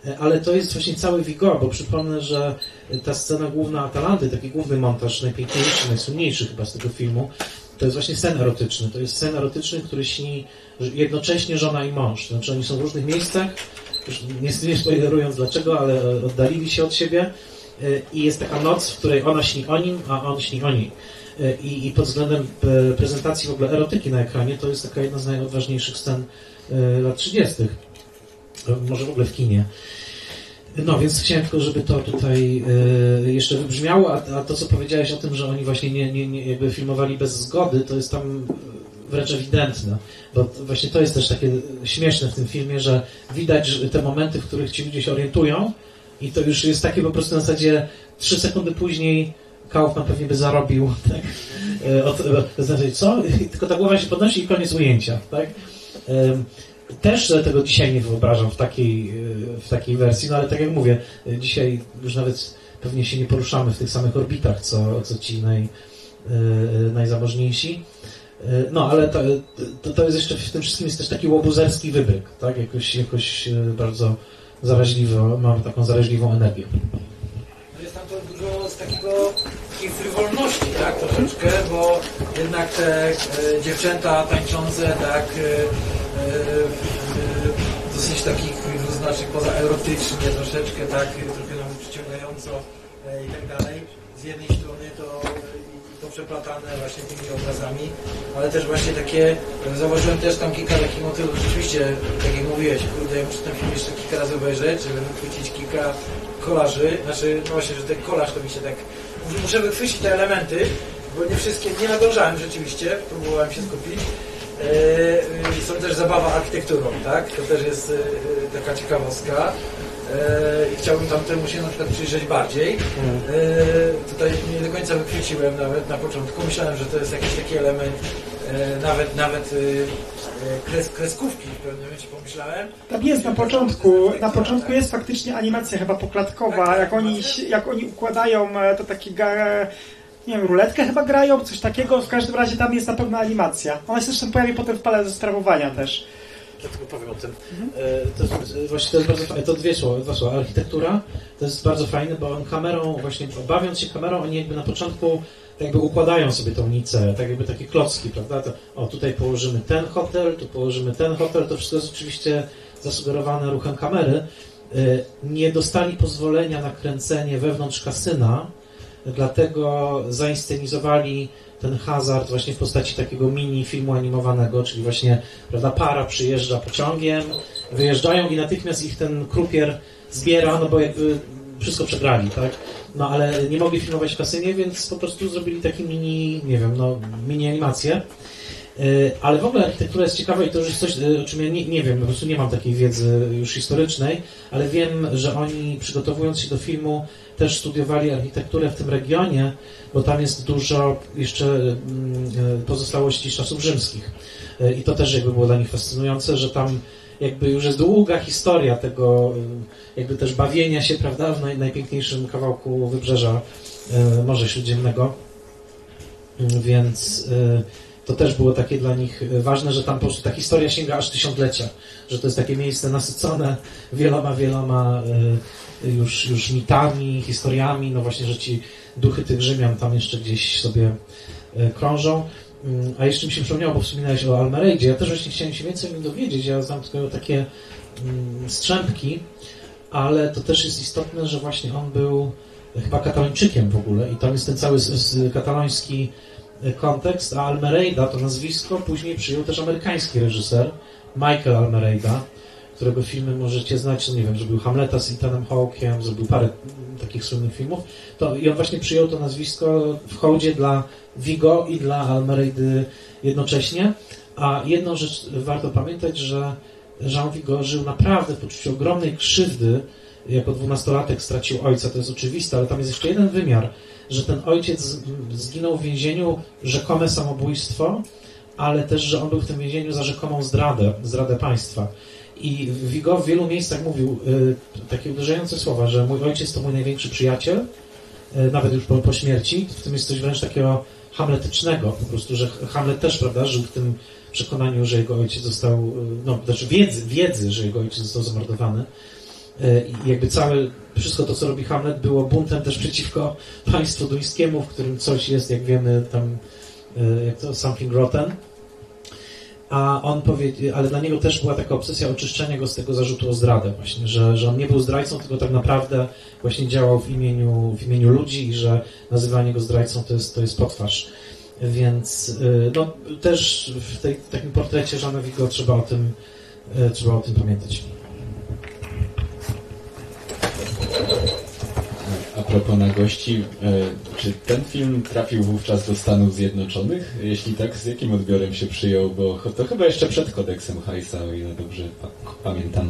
Ale to jest właśnie cały Vigo, bo przypomnę, że ta scena główna Atalanty, taki główny montaż, najpiękniejszy, najsłynniejszy chyba z tego filmu, to jest właśnie sen erotyczny. To jest sen erotyczny, który śni jednocześnie żona i mąż. To znaczy oni są w różnych miejscach, już nie spoilerując dlaczego, ale oddalili się od siebie i jest taka noc, w której ona śni o nim, a on śni o niej. I pod względem prezentacji w ogóle erotyki na ekranie to jest taka jedna z najodważniejszych scen lat 30. Może w ogóle w kinie. No, więc chciałem tylko, żeby to tutaj jeszcze wybrzmiało, a to, co powiedziałeś o tym, że oni właśnie nie jakby filmowali bez zgody, to jest tam wręcz ewidentne, bo właśnie to jest też takie śmieszne w tym filmie, że widać że te momenty, w których ci ludzie się orientują i to już jest takie po prostu na zasadzie 3 sekundy później Kaufman pewnie by zarobił, tak? Znaczy, co? Tylko ta głowa się podnosi i koniec ujęcia, tak? Też tego dzisiaj nie wyobrażam w takiej wersji, no ale tak jak mówię, dzisiaj już nawet pewnie się nie poruszamy w tych samych orbitach, co ci najzamożniejsi. No, ale to jest jeszcze w tym wszystkim jest też taki łobuzerski wybryk, tak? Jakoś bardzo zaraźliwo, mam taką zaraźliwą energię. Jest tam to dużo z takiej frywolności, tak, troszeczkę, bo jednak te dziewczęta tańczące, tak, dosyć takich dwuznacznych, pozaerotycznie troszeczkę, tak, trochę nawet przyciągająco i tak dalej. Z jednej strony to przeplatane właśnie tymi obrazami, ale też właśnie takie, zauważyłem też tam kilka takich motywów, rzeczywiście, tak jak mówiłeś, kurde, ja muszę ten film jeszcze kilka razy obejrzeć, żeby wychwycić kilka kolaży, znaczy, no właśnie, że ten kolaż to mi się tak, muszę wychwycić te elementy, bo nie wszystkie, nie nadążałem rzeczywiście, próbowałem się skupić. Są też zabawa architekturą, tak? To też jest taka ciekawostka. I chciałbym tam temu się na przykład przyjrzeć bardziej. Tutaj nie do końca wychwyciłem nawet na początku. Myślałem, że to jest jakiś taki element, nawet kreskówki w pewnym momencie pomyślałem. Tam jest na początku jest faktycznie animacja chyba poklatkowa, jak oni układają to takie nie wiem, ruletkę chyba grają, coś takiego, w każdym razie tam jest na pewno animacja. Ona się zresztą pojawi potem w pale sprawowania też. Ja tylko powiem o tym. Właśnie to jest bardzo fajne, to dwa słowa. Architektura to jest bardzo fajne, bo kamerą, właśnie bawiąc się kamerą, oni jakby na początku jakby układają sobie tą nicę, tak jakby takie klocki, prawda? Tutaj położymy ten hotel, tu położymy ten hotel, to wszystko jest oczywiście zasugerowane ruchem kamery. Nie dostali pozwolenia na kręcenie wewnątrz kasyna, dlatego zainscenizowali ten hazard właśnie w postaci takiego mini filmu animowanego, czyli właśnie, prawda, para przyjeżdża pociągiem, wyjeżdżają i natychmiast ich ten krupier zbiera, no bo jakby wszystko przegrali, tak? No ale nie mogli filmować w kasynie, więc po prostu zrobili taki mini, nie wiem, no mini animację. Ale w ogóle architektura jest ciekawa i to już jest coś, o czym ja nie wiem, po prostu nie mam takiej wiedzy już historycznej, ale wiem, że oni przygotowując się do filmu też studiowali architekturę w tym regionie, bo tam jest dużo jeszcze pozostałości z czasów rzymskich. I to też jakby było dla nich fascynujące, że tam jakby już jest długa historia tego jakby też bawienia się, prawda, w najpiękniejszym kawałku wybrzeża Morza Śródziemnego. Więc to też było takie dla nich ważne, że tam po prostu ta historia sięga aż tysiąclecia, że to jest takie miejsce nasycone wieloma już mitami, historiami, no właśnie, że ci duchy tych Rzymian tam jeszcze gdzieś sobie krążą. A jeszcze mi się przypomniało, bo wspominałeś o Almereidzie, ja też właśnie chciałem się więcej o nim dowiedzieć, ja znam tylko takie strzępki, ale to też jest istotne, że właśnie on był chyba Katalończykiem w ogóle i tam jest ten cały kataloński kontekst, a Almereida to nazwisko później przyjął też amerykański reżyser Michael Almereida, którego filmy możecie znać, no nie wiem, zrobił Hamleta z Ethanem Hawke'em, zrobił parę takich słynnych filmów, i on właśnie przyjął to nazwisko w hołdzie dla Vigo i dla Almereidy jednocześnie, a jedną rzecz warto pamiętać, że Jean Vigo żył naprawdę w poczuciu ogromnej krzywdy, jako 12-latek stracił ojca, to jest oczywiste, ale tam jest jeszcze jeden wymiar, że ten ojciec zginął w więzieniu, rzekome samobójstwo, ale też, że on był w tym więzieniu za rzekomą zdradę państwa. I Vigo w wielu miejscach mówił takie uderzające słowa, że mój ojciec to mój największy przyjaciel, nawet już po śmierci. W tym jest coś wręcz takiego hamletycznego, po prostu, że Hamlet też, prawda, żył w tym przekonaniu, że jego ojciec został, no, znaczy wiedzy, że jego ojciec został zamordowany. I jakby wszystko to, co robi Hamlet, było buntem też przeciwko państwu duńskiemu, w którym coś jest, jak wiemy, tam jak to something rotten. A on ale dla niego też była taka obsesja oczyszczenia go z tego zarzutu o zdradę właśnie, że on nie był zdrajcą, tylko tak naprawdę właśnie działał w imieniu ludzi i że nazywanie go zdrajcą to jest potwarz. Więc no, też w takim portrecie Jeana Vigo trzeba o tym pamiętać. A propos nagości, czy ten film trafił wówczas do Stanów Zjednoczonych? Jeśli tak, z jakim odbiorem się przyjął? Bo to chyba jeszcze przed kodeksem Hayesa, o ile dobrze pamiętam.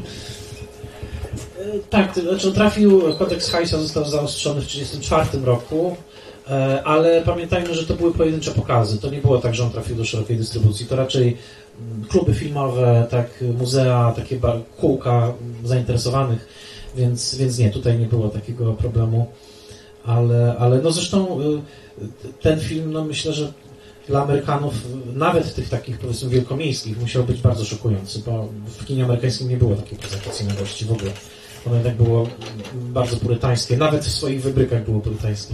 Tak, znaczy trafił, kodeks Hayesa został zaostrzony w 1934 roku, ale pamiętajmy, że to były pojedyncze pokazy. To nie było tak, że on trafił do szerokiej dystrybucji. To raczej kluby filmowe, tak, muzea, takie kółka zainteresowanych, więc nie, tutaj nie było takiego problemu. Ale no zresztą ten film, no myślę, że dla Amerykanów, nawet tych takich, powiedzmy, wielkomiejskich, musiał być bardzo szokujący, bo w kinie amerykańskim nie było takiej prezentacji nagości w ogóle. Ono jednak było bardzo purytańskie, nawet w swoich wybrykach było purytańskie.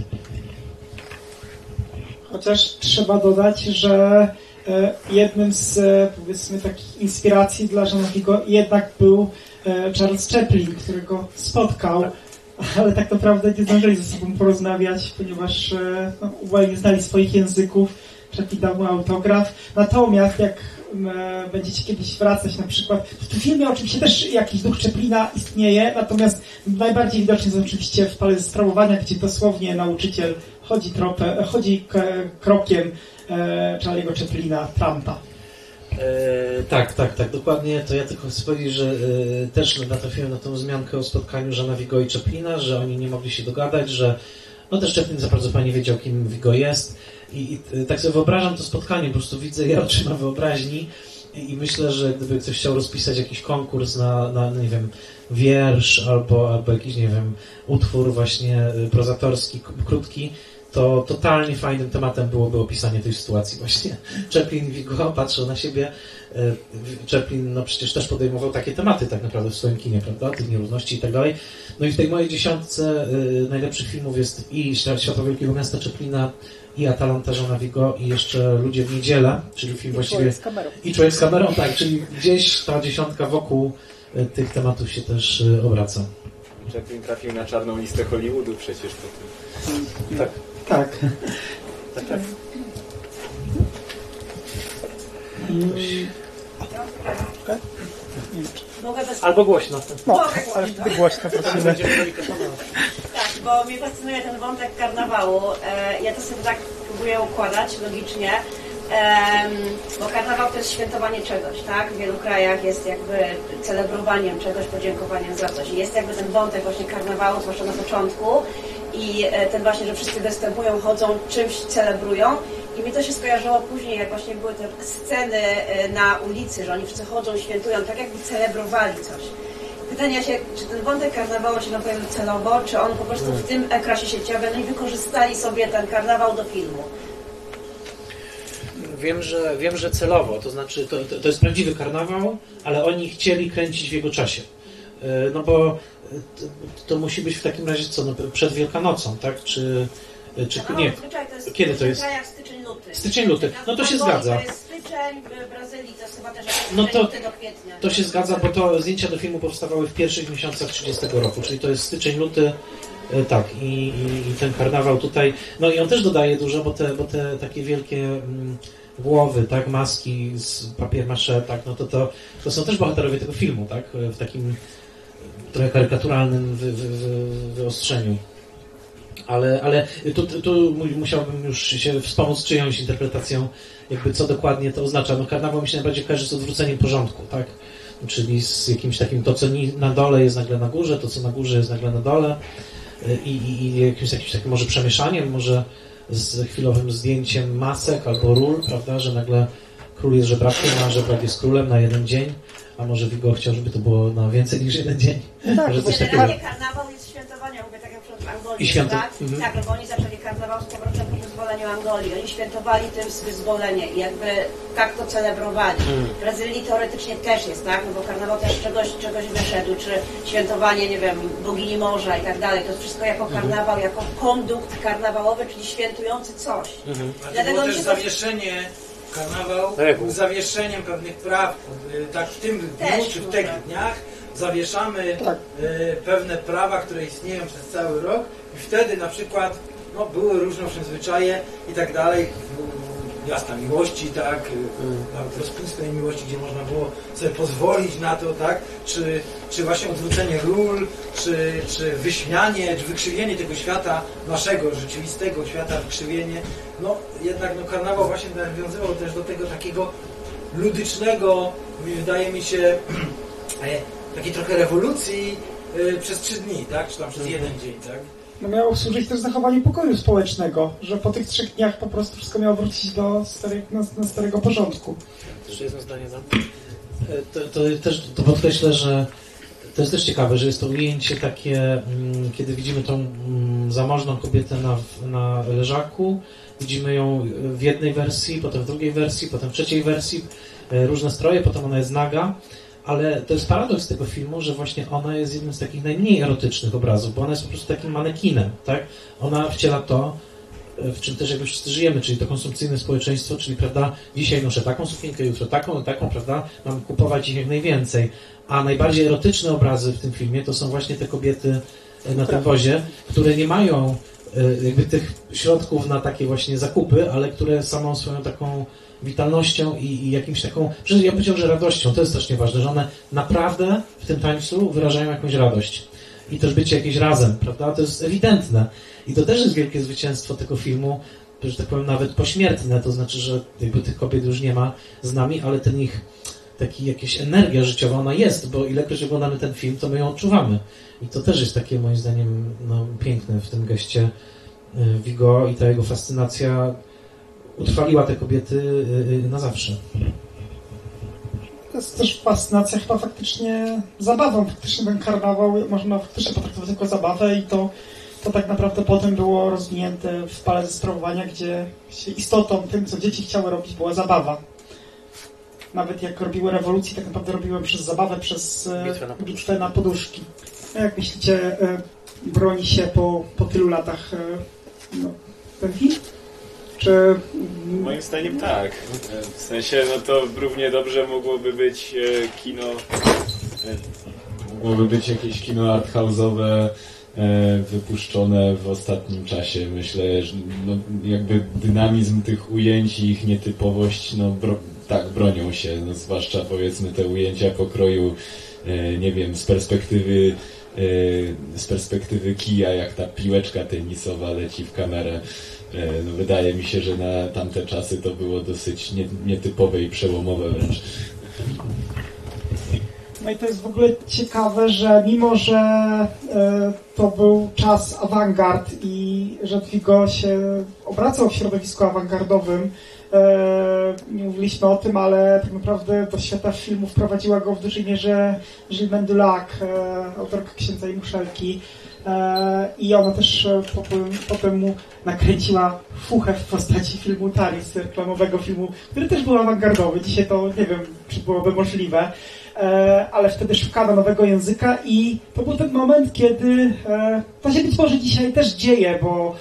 Chociaż trzeba dodać, że jednym z, powiedzmy, takich inspiracji dla Jeana Vigo jednak był Charles Chaplin, którego spotkał, ale tak naprawdę nie zdążyli ze sobą porozmawiać, ponieważ oboje nie znali swoich języków. Chaplin dał mu autograf. Natomiast jak będziecie kiedyś wracać na przykład, w tym filmie oczywiście też jakiś duch Chaplina istnieje, natomiast najbardziej widoczny jest oczywiście w Pale Sprawowania, gdzie dosłownie nauczyciel chodzi krokiem Charlie'ego Chaplina, Trumpa. Tak, dokładnie. To ja tylko chcę powiedzieć, że też natrafiłem na tą wzmiankę o spotkaniu Jeana Vigo i Chaplina, że oni nie mogli się dogadać, że no też Chaplin za bardzo nie wiedział, kim Vigo jest. I tak sobie wyobrażam to spotkanie, po prostu widzę je oczyma wyobraźni i myślę, że gdyby ktoś chciał rozpisać jakiś konkurs na nie wiem, wiersz albo jakiś, nie wiem, utwór właśnie prozatorski, krótki, to totalnie fajnym tematem byłoby opisanie tej sytuacji właśnie. Chaplin, Vigo patrzą na siebie. Chaplin no przecież też podejmował takie tematy tak naprawdę w swoim kinie, prawda? Tych nierówności i tak dalej. No i w tej mojej 10 najlepszych filmów jest i Światło Wielkiego Miasta Chaplina, i Atalanta Jeana Vigo, i jeszcze Ludzie w niedzielę, czyli film właściwie... I Człowiek z kamerą, tak, czyli gdzieś ta 10 wokół tych tematów się też obraca. Chaplin trafił na czarną listę Hollywoodu przecież po tym. Tak. Albo głośno. Ale wtedy głośno prosimy. Tak, bo mnie fascynuje ten wątek karnawału. Ja to sobie tak próbuję układać logicznie, bo karnawał to jest świętowanie czegoś, tak? W wielu krajach jest jakby celebrowaniem czegoś, podziękowaniem za coś. I jest jakby ten wątek właśnie karnawału, zwłaszcza na początku, i ten właśnie, że wszyscy występują, chodzą, czymś celebrują. I mi to się skojarzyło później, jak właśnie były te sceny na ulicy, że oni wszyscy chodzą, świętują, tak jakby celebrowali coś. Pytanie się, czy ten wątek karnawału się nam pojawił celowo, czy on po prostu w tym ekrasie sieciowym, no i wykorzystali sobie ten karnawał do filmu? Wiem, że celowo, to znaczy to jest prawdziwy karnawał, ale oni chcieli kręcić w jego czasie. No bo to musi być w takim razie co, no, przed Wielkanocą, tak? Czy nie? Kiedy to jest? Styczeń, luty. No to się zgadza. To jest styczeń, w Brazylii to jest chyba też no to, luty do kwietnia. To się zgadza, bo to zdjęcia do filmu powstawały w pierwszych miesiącach 30 roku, czyli to jest styczeń, luty, tak, i ten karnawał tutaj, no i on też dodaje dużo, bo te takie wielkie głowy, tak, maski z papier-mâché, tak, no to są też bohaterowie tego filmu, tak, w takim trochę karykaturalnym wyostrzeniu. Ale tu musiałbym już się wspomóc czyjąś interpretacją, jakby co dokładnie to oznacza. No karnawał mi się najbardziej kojarzy z odwróceniem porządku, tak? Czyli z jakimś takim, to co na dole jest nagle na górze, to co na górze jest nagle na dole i jakimś takim może przemieszaniem, może z chwilowym zdjęciem masek albo ról, prawda, że nagle król jest żebrakiem, a żebrak jest królem na jeden dzień, a może Vigo chciał, żeby to było na więcej niż jeden dzień. Tak, może coś generalnie karnawał jest świętowania, mówię tak jak w Angolii, tak? Tak, no bo oni zaczęli karnawał z powrotem wyzwoleniu Angolii. Oni świętowali tym wyzwolenie i jakby tak to celebrowali. W Brazylii teoretycznie też jest, tak? No bo karnawał też czegoś wyszedł, czy świętowanie, nie wiem, bogini morza i tak dalej. To jest wszystko jako karnawał, jako kondukt karnawałowy, czyli świętujący coś. Dlatego było też zawieszenie, karnawał był zawieszeniem pewnych praw, tak w tym dniu, czy w tych dniach zawieszamy pewne prawa, które istnieją przez cały rok i wtedy na przykład były różne zwyczaje i tak dalej, miasta miłości, tak, nawet rozpustnej miłości, gdzie można było sobie pozwolić na to, tak, czy właśnie odwrócenie ról, czy wyśmianie, czy wykrzywienie tego świata naszego, rzeczywistego świata, wykrzywienie, jednak karnawał właśnie nawiązywał też do tego takiego ludycznego, wydaje mi się, takiej trochę rewolucji przez 3 dni, tak, czy tam przez 1 dzień, tak. Miało służyć też zachowaniu pokoju społecznego, że po tych 3 dniach po prostu wszystko miało wrócić do starego porządku. Jeszcze jedno zdanie dam. To podkreślę, że to jest też ciekawe, że jest to ujęcie takie, kiedy widzimy tą zamożną kobietę na leżaku, widzimy ją w jednej wersji, potem w drugiej wersji, potem w trzeciej wersji, różne stroje, potem ona jest naga. Ale to jest paradoks tego filmu, że właśnie ona jest jednym z takich najmniej erotycznych obrazów, bo ona jest po prostu takim manekinem, tak? Ona wciela to, w czym też jakby wszyscy żyjemy, czyli to konsumpcyjne społeczeństwo, czyli, prawda, dzisiaj noszę taką sukienkę, jutro taką, prawda, mam kupować ich jak najwięcej. A najbardziej erotyczne obrazy w tym filmie to są właśnie te kobiety na tym wozie, które nie mają jakby tych środków na takie właśnie zakupy, ale które samą swoją taką witalnością i jakimś taką, ja powiedział, że radością, to jest strasznie ważne, że one naprawdę w tym tańcu wyrażają jakąś radość. I też bycie jakieś razem, prawda? To jest ewidentne. I to też jest wielkie zwycięstwo tego filmu, że tak powiem nawet pośmiertne, to znaczy, że jakby tych kobiet już nie ma z nami, ale ten ich jakaś energia życiowa, ona jest, bo ilekroć oglądamy ten film, to my ją odczuwamy. I to też jest takie, moim zdaniem, piękne w tym geście Viggo i ta jego fascynacja utrwaliła te kobiety na zawsze. To jest też fascynacja chyba faktycznie zabawą. Faktycznie ten karnawał można faktycznie potraktować jako zabawę i to tak naprawdę potem było rozwinięte w pale sprawowania, gdzie istotą tym, co dzieci chciały robić, była zabawa. Nawet jak robiły rewolucję, tak naprawdę robiłem przez zabawę, przez bitwę na poduszki. Jak myślicie, broni się po tylu latach ten film? Czy... Moim zdaniem tak. W sensie, to równie dobrze mogłoby być kino... Mogłoby być jakieś kino arthouse'owe wypuszczone w ostatnim czasie. Myślę, że jakby dynamizm tych ujęć i ich nietypowość, bronią się. Zwłaszcza powiedzmy te ujęcia pokroju, nie wiem, z perspektywy kija, jak ta piłeczka tenisowa leci w kamerę. Wydaje mi się, że na tamte czasy to było dosyć nietypowe i przełomowe wręcz. No i to jest w ogóle ciekawe, że mimo, że to był czas awangard i że Viggo się obracał w środowisku awangardowym, nie mówiliśmy o tym, ale tak naprawdę do świata filmu wprowadziła go w dużej mierze Gilles Dulac, autorka Księdza i Muszelki. I ona też potem mu nakręciła fuchę w postaci filmu Taris, reklamowego filmu, który też był awangardowy. Dzisiaj to nie wiem, czy byłoby możliwe, ale wtedy szukano nowego języka i to był ten moment, kiedy to się być może dzisiaj też dzieje, bo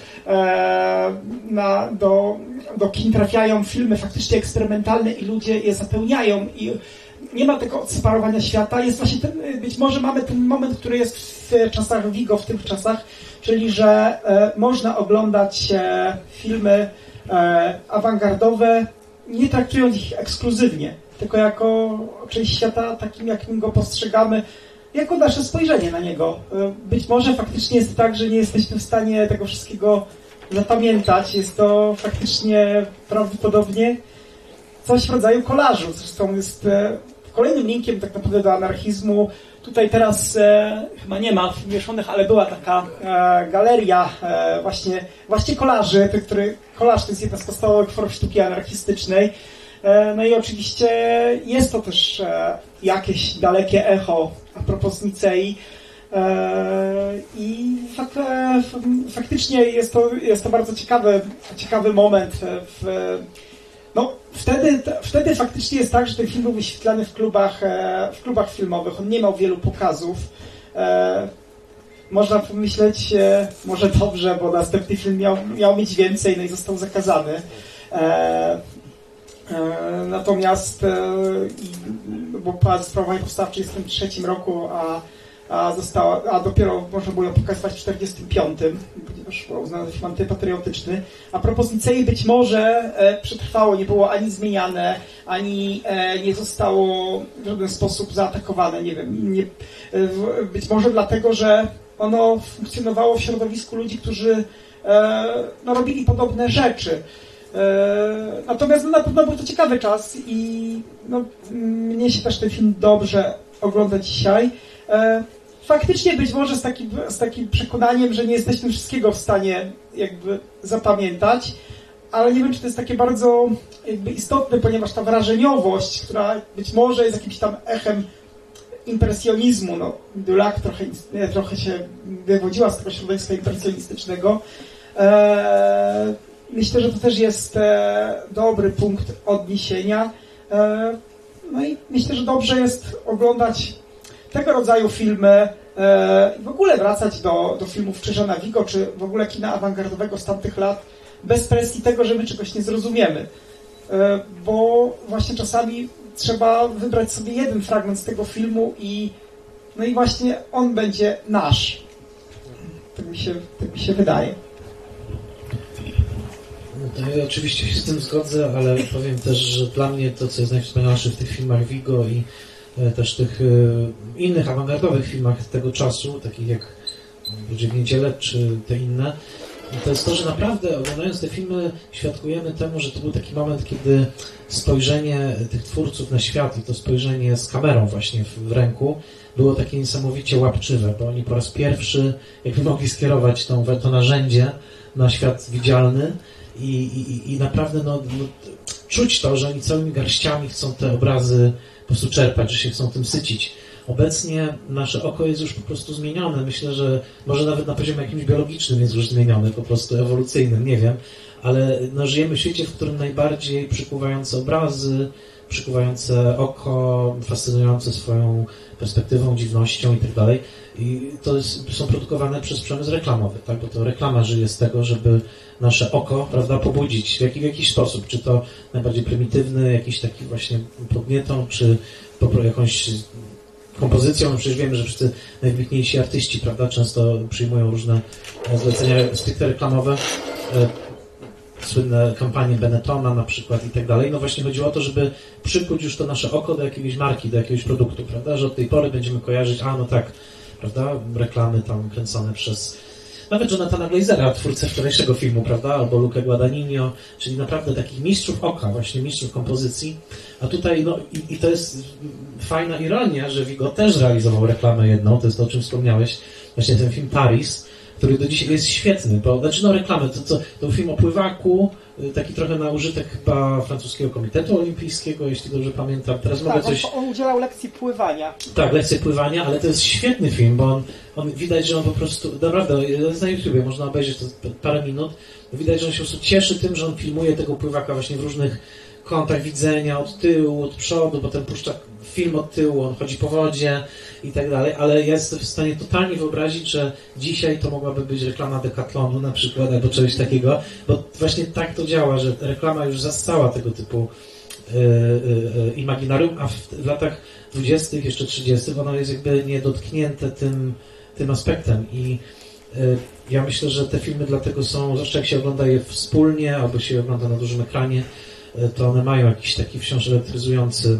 do kin trafiają filmy faktycznie eksperymentalne i ludzie je zapełniają i nie ma tego odseparowania świata. Jest właśnie być może mamy ten moment, który jest w czasach Viggo, w tych czasach, czyli że można oglądać filmy awangardowe, nie traktując ich ekskluzywnie, tylko jako część świata takim, jakim go postrzegamy, jako nasze spojrzenie na niego. Być może faktycznie jest tak, że nie jesteśmy w stanie tego wszystkiego zapamiętać. Jest to faktycznie prawdopodobnie coś w rodzaju kolażu. Zresztą jest kolejnym linkiem tak naprawdę do anarchizmu. Tutaj teraz chyba nie ma wmieszonych, ale była taka galeria właśnie kolaży, kolaż to jest jedna z podstawowych form sztuki anarchistycznej. No i oczywiście jest to też jakieś dalekie echo a propos Nicei. I faktycznie jest to bardzo ciekawy moment. Wtedy faktycznie jest tak, że ten film był wyświetlany w klubach filmowych. On nie miał wielu pokazów. Można pomyśleć, może dobrze, bo następny film miał mieć więcej, no i został zakazany. Natomiast bo sprawowanie powstawcze jest w tym 3 roku, a dopiero można było ją pokazywać w 45, ponieważ był uznany film antypatriotyczny. A propos Nicei być może przetrwało, nie było ani zmieniane, ani nie zostało w żaden sposób zaatakowane, nie wiem. Być może dlatego, że ono funkcjonowało w środowisku ludzi, którzy robili podobne rzeczy. Natomiast na pewno był to ciekawy czas i mnie się też ten film dobrze ogląda dzisiaj. Faktycznie być może z takim przekonaniem, że nie jesteśmy wszystkiego w stanie jakby zapamiętać, ale nie wiem, czy to jest takie bardzo jakby istotne, ponieważ ta wrażeniowość, która być może jest jakimś tam echem impresjonizmu, Dulac trochę się wywodziła z tego środowiska impresjonistycznego. Myślę, że to też jest dobry punkt odniesienia. No i myślę, że dobrze jest oglądać tego rodzaju filmy i w ogóle wracać do filmów Krzyżana Vigo, czy w ogóle kina awangardowego z tamtych lat, bez presji tego, że my czegoś nie zrozumiemy. Bo właśnie czasami trzeba wybrać sobie jeden fragment z tego filmu i właśnie on będzie nasz. Tak mi się wydaje. Ja oczywiście się z tym zgodzę, ale powiem też, że dla mnie to, co jest najwspanialsze w tych filmach Vigo i też tych innych awangardowych filmach tego czasu, takich jak Ludzie w niedzielę czy te inne, to jest to, że naprawdę oglądając te filmy świadkujemy temu, że to był taki moment, kiedy spojrzenie tych twórców na świat i to spojrzenie z kamerą właśnie w ręku było takie niesamowicie łapczywe, bo oni po raz pierwszy jakby mogli skierować to narzędzie na świat widzialny i naprawdę czuć to, że oni całymi garściami chcą te obrazy po prostu czerpać, że się chcą tym sycić. Obecnie nasze oko jest już po prostu zmienione. Myślę, że może nawet na poziomie jakimś biologicznym jest już zmienione, po prostu ewolucyjnym, nie wiem, ale żyjemy w świecie, w którym najbardziej przykuwające obrazy, przykuwające oko, fascynujące swoją perspektywą, dziwnością i tak dalej. I to są produkowane przez przemysł reklamowy, tak? Bo to reklama żyje z tego, żeby nasze oko, prawda, pobudzić w jakiś sposób, czy to najbardziej prymitywny, jakiś taki właśnie podnietą, czy jakąś kompozycją. Przecież wiemy, że wszyscy najwybitniejsi artyści, prawda, często przyjmują różne zlecenia stricte reklamowe, słynne kampanie Benettona na przykład i tak dalej. No właśnie chodziło o to, żeby przykuć już to nasze oko do jakiejś marki, do jakiegoś produktu, prawda, że od tej pory będziemy kojarzyć, prawda, reklamy tam kręcone przez nawet Jonathana Glazera, twórcę wczorajszego filmu, prawda, albo Luca Guadagnino, czyli naprawdę takich mistrzów oka, właśnie mistrzów kompozycji. A tutaj, i to jest fajna ironia, że Vigo też realizował reklamę jedną, to jest to, o czym wspomniałeś, właśnie ten film Paris, który do dzisiaj jest świetny, bo reklamę, to był film o pływaku, taki trochę na użytek chyba francuskiego komitetu olimpijskiego, jeśli dobrze pamiętam. Teraz mogę coś... on udzielał lekcji pływania. Tak, lekcje pływania, ale to jest świetny film, bo on widać, że on po prostu, naprawdę, jest na YouTubie, można obejrzeć to parę minut, widać, że on się po prostu cieszy tym, że on filmuje tego pływaka właśnie w różnych kątach widzenia, od tyłu, od przodu, potem puszcza film od tyłu, on chodzi po wodzie i tak dalej, ale ja jestem w stanie totalnie wyobrazić, że dzisiaj to mogłaby być reklama Decathlonu na przykład, albo czegoś takiego, bo właśnie tak to działa, że reklama już zastała tego typu imaginarium, a w latach 20., jeszcze 30. ono jest jakby niedotknięte tym aspektem i ja myślę, że te filmy dlatego są, zwłaszcza jak się ogląda je wspólnie, albo się ogląda na dużym ekranie, to one mają jakiś taki wciąż elektryzujący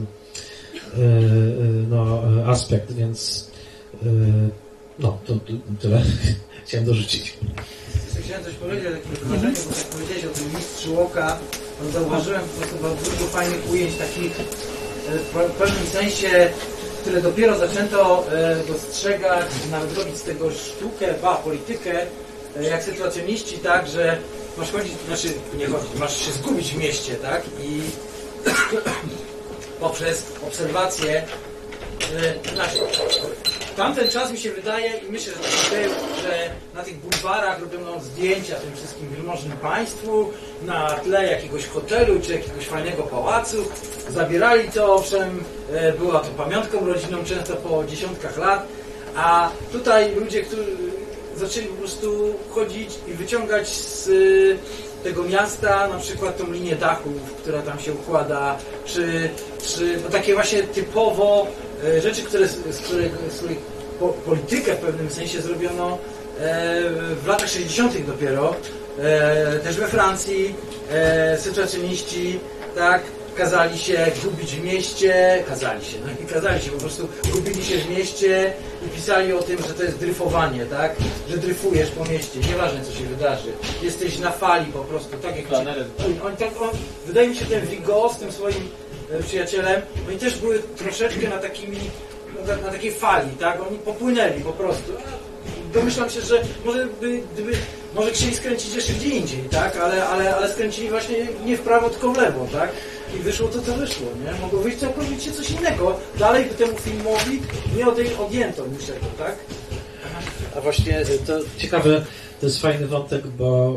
aspekt, więc to tyle chciałem dorzucić. Chciałem coś powiedzieć o takim wrażeniu, bo jak powiedziałeś o tym mistrzu oka, to zauważyłem po prostu bardzo dużo fajnych ujęć takich w pewnym sensie, które dopiero zaczęto dostrzegać, nawet robić z tego sztukę, politykę, jak sytuacjoniści, tak, że masz chodzić, masz się zgubić w mieście, tak, i poprzez obserwację, tamten czas mi się wydaje i myślę, że tak był, że na tych bulwarach robiono zdjęcia tym wszystkim wielmożnym państwu na tle jakiegoś hotelu czy jakiegoś fajnego pałacu. Zabierali to, owszem, była to pamiątką rodzinną często po dziesiątkach lat, a tutaj ludzie, którzy zaczęli po prostu chodzić i wyciągać z tego miasta na przykład tą linię dachów, która tam się układa, czy no takie właśnie typowo rzeczy, z których politykę w pewnym sensie zrobiono w latach 60. dopiero, też we Francji, secesjoniści, tak, kazali się gubić w mieście, kazali się po prostu, gubili się w mieście i pisali o tym, że to jest dryfowanie, tak? Że dryfujesz po mieście, nieważne co się wydarzy. Jesteś na fali po prostu, tak jak wydaje mi się, ten Vigo z tym swoim przyjacielem, oni też były troszeczkę na takiej fali, tak? Oni popłynęli po prostu. Domyślam się, że może chcieli skręcić jeszcze gdzie indziej, tak? Ale skręcili właśnie nie w prawo, tylko w lewo, tak? I wyszło to, co wyszło, nie? Mogło wyjść całkowicie coś innego. Dalej by temu filmowi nie odjęto niczego, tak? A właśnie to ciekawe, to jest fajny wątek, bo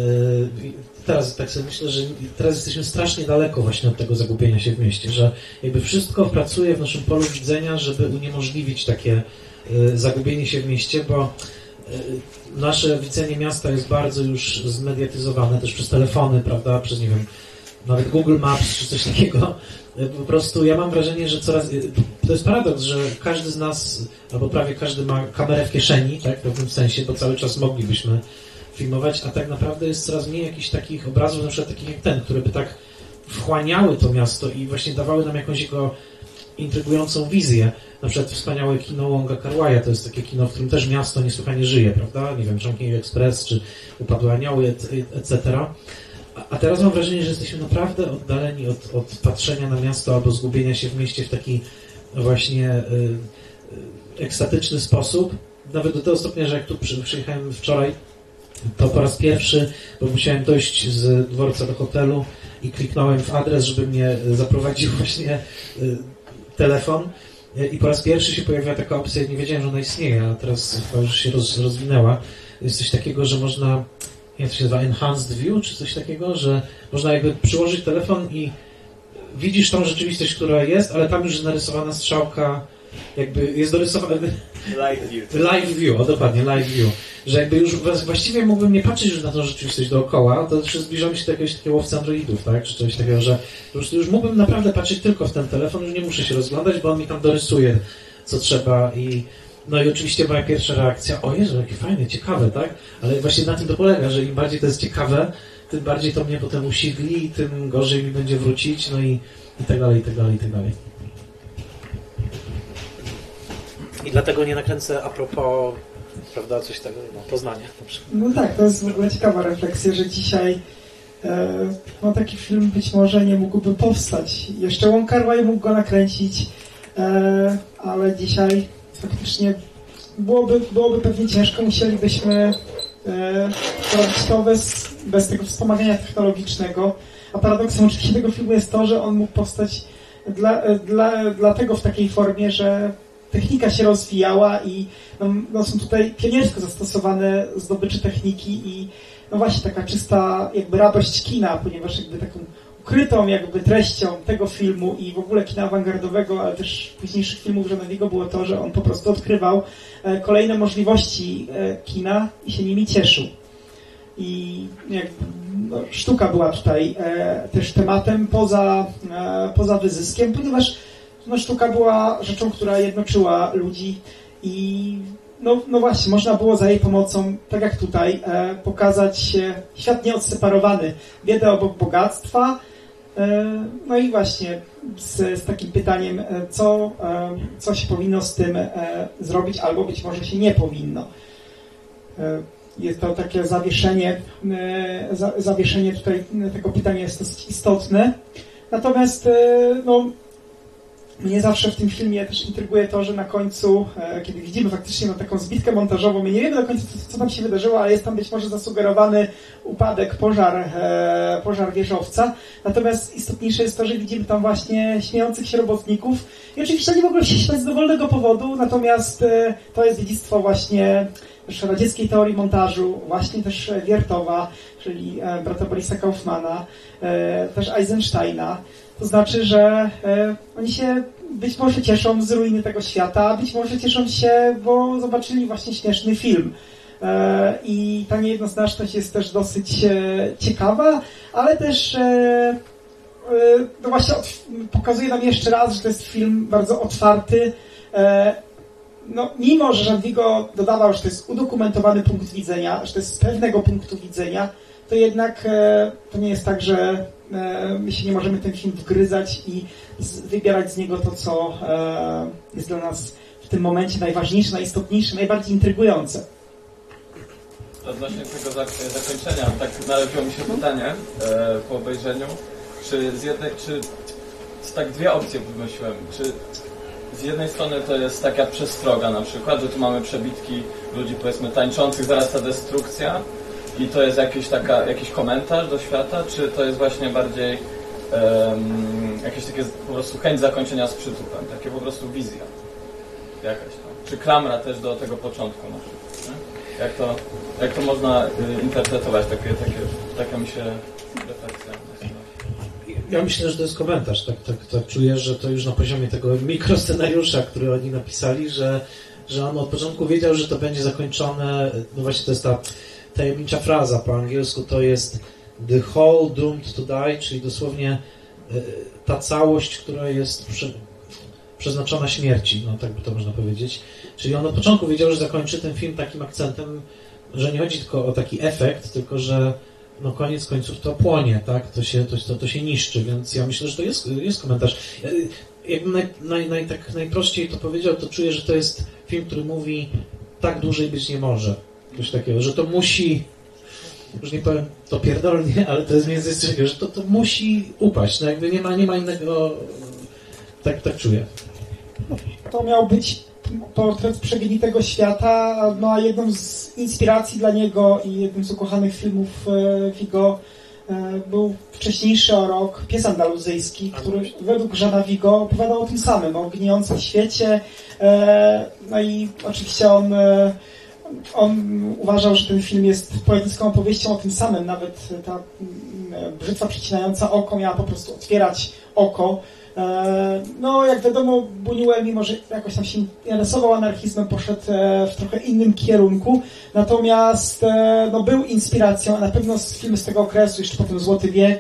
teraz tak sobie myślę, że teraz jesteśmy strasznie daleko właśnie od tego zagubienia się w mieście, że jakby wszystko pracuje w naszym polu widzenia, żeby uniemożliwić takie zagubienie się w mieście, bo nasze widzenie miasta jest bardzo już zmediatyzowane też przez telefony, prawda, przez, nie wiem, nawet Google Maps czy coś takiego. Po prostu ja mam wrażenie, że to jest paradoks, że każdy z nas, albo prawie każdy ma kamerę w kieszeni, tak, w pewnym sensie, bo cały czas moglibyśmy filmować, a tak naprawdę jest coraz mniej jakichś takich obrazów, na przykład takich jak ten, które by tak wchłaniały to miasto i właśnie dawały nam jakąś jego intrygującą wizję. Na przykład wspaniałe kino Wonga Kar-wai'a, to jest takie kino, w którym też miasto niesłychanie żyje, prawda? Nie wiem, Chungking Express, czy Upadłe Anioły, etc. A teraz mam wrażenie, że jesteśmy naprawdę oddaleni od patrzenia na miasto albo zgubienia się w mieście w taki właśnie ekstatyczny sposób. Nawet do tego stopnia, że jak tu przyjechałem wczoraj, to po raz pierwszy, bo musiałem dojść z dworca do hotelu i kliknąłem w adres, żeby mnie zaprowadził właśnie telefon. I po raz pierwszy się pojawiła taka opcja, nie wiedziałem, że ona istnieje, a teraz już się rozwinęła. Jest coś takiego, że można, jak to się nazywa, enhanced view, czy coś takiego, że można jakby przyłożyć telefon i widzisz tą rzeczywistość, która jest, ale tam już jest narysowana strzałka, jakby jest dorysowany live view, o dokładnie, live view. Że jakby już właściwie mógłbym nie patrzeć już na tą rzeczywistość dookoła, to już zbliżamy się do jakiegoś takiego łowcy androidów, tak? Czy coś takiego, że po prostu już mógłbym naprawdę patrzeć tylko w ten telefon, już nie muszę się rozglądać, bo on mi tam dorysuje, co trzeba i no i oczywiście moja pierwsza reakcja, o Jezu, jakie fajne, ciekawe, tak? Ale właśnie na tym to polega, że im bardziej to jest ciekawe, tym bardziej to mnie potem usigli, tym gorzej mi będzie wrócić, no i tak dalej, i tak dalej, i tak dalej. I dlatego nie nakręcę a propos, prawda, coś tego, Poznania na przykład. No tak, to jest w ogóle ciekawa refleksja, że dzisiaj taki film być może nie mógłby powstać. Jeszcze Wong Kar-wai mógł go nakręcić, ale dzisiaj faktycznie byłoby pewnie ciężko, musielibyśmy robić to bez tego wspomagania technologicznego. A paradoksem oczywiście tego filmu jest to, że on mógł powstać dlatego w takiej formie, że technika się rozwijała i są tutaj pioniersko zastosowane zdobycze techniki i no właśnie taka czysta jakby radość kina, ponieważ jakby taką ukrytą jakby treścią tego filmu i w ogóle kina awangardowego, ale też późniejszych filmów Żanowego było to, że on po prostu odkrywał kolejne możliwości kina i się nimi cieszył. I jakby, sztuka była tutaj też tematem poza wyzyskiem, ponieważ sztuka była rzeczą, która jednoczyła ludzi i no właśnie, można było za jej pomocą, tak jak tutaj, pokazać świat nieodseparowany, biedę obok bogactwa, no i właśnie z takim pytaniem, co się powinno z tym zrobić, albo być może się nie powinno. Jest to takie zawieszenie tutaj tego pytania jest dosyć istotne. Natomiast mnie zawsze w tym filmie też intryguje to, że na końcu, kiedy widzimy faktycznie taką zbitkę montażową, my nie wiemy do końca, co tam się wydarzyło, ale jest tam być może zasugerowany upadek, pożar wieżowca. Natomiast istotniejsze jest to, że widzimy tam właśnie śmiejących się robotników i oczywiście nie mogą się śmiać z dowolnego powodu, natomiast to jest dziedzictwo właśnie też radzieckiej teorii montażu, właśnie też Wiertowa, czyli brata Borisa Kaufmana, też Eisensteina. To znaczy, że oni się być może cieszą z ruiny tego świata, być może cieszą się, bo zobaczyli właśnie śmieszny film. I ta niejednoznaczność jest też dosyć ciekawa, ale też no właśnie pokazuje nam jeszcze raz, że to jest film bardzo otwarty. No, mimo że Jadwigo dodawał, że to jest udokumentowany punkt widzenia, że to jest z pewnego punktu widzenia, to jednak to nie jest tak, że my się nie możemy ten film wgryzać i wybierać z niego to, co jest dla nas w tym momencie najważniejsze, najistotniejsze, najbardziej intrygujące. Odnośnie tego zakończenia, tak należało mi się pytanie po obejrzeniu, czy tak dwie opcje wymyśliłem, czy z jednej strony to jest taka przestroga na przykład, że tu mamy przebitki ludzi powiedzmy tańczących, zaraz ta destrukcja i to jest jakiś komentarz do świata, czy to jest właśnie bardziej jakieś takie po prostu chęć zakończenia z przytupem, takie po prostu wizja jakaś tam. Czy klamra też do tego początku na przykład, nie? Jak to można interpretować, taka mi się refleksja. Ja myślę, że to jest komentarz. Tak czuję, że to już na poziomie tego mikroscenariusza, który oni napisali, że on od początku wiedział, że to będzie zakończone. No właśnie to jest ta tajemnicza fraza po angielsku, to jest the whole doomed to die, czyli dosłownie ta całość, która jest przeznaczona śmierci, no tak by to można powiedzieć. Czyli on od początku wiedział, że zakończy ten film takim akcentem, że nie chodzi tylko o taki efekt, tylko że no koniec końców to płonie, tak? To się niszczy, więc ja myślę, że to jest komentarz. Jakbym tak najprościej to powiedział, to czuję, że to jest film, który mówi tak dłużej być nie może. Coś takiego, że to musi, już nie powiem to pierdolnie, ale to jest między innymi, że to musi upaść. No jakby nie ma innego, tak czuję. To miał być portret przegnitego świata, no a jedną z inspiracji dla niego i jednym z ukochanych filmów Vigo był wcześniejszy o rok pies andaluzyjski, który według Jeana Vigo opowiadał o tym samym, o gnijącym świecie. No i oczywiście on uważał, że ten film jest poetycką opowieścią o tym samym. Nawet ta brzytwa przecinająca oko miała po prostu otwierać oko. No, jak wiadomo, Buñuel, mimo że jakoś tam się interesował anarchizmem, poszedł w trochę innym kierunku. Natomiast no, był inspiracją, a na pewno filmy z tego okresu, jeszcze potem Złoty wiek,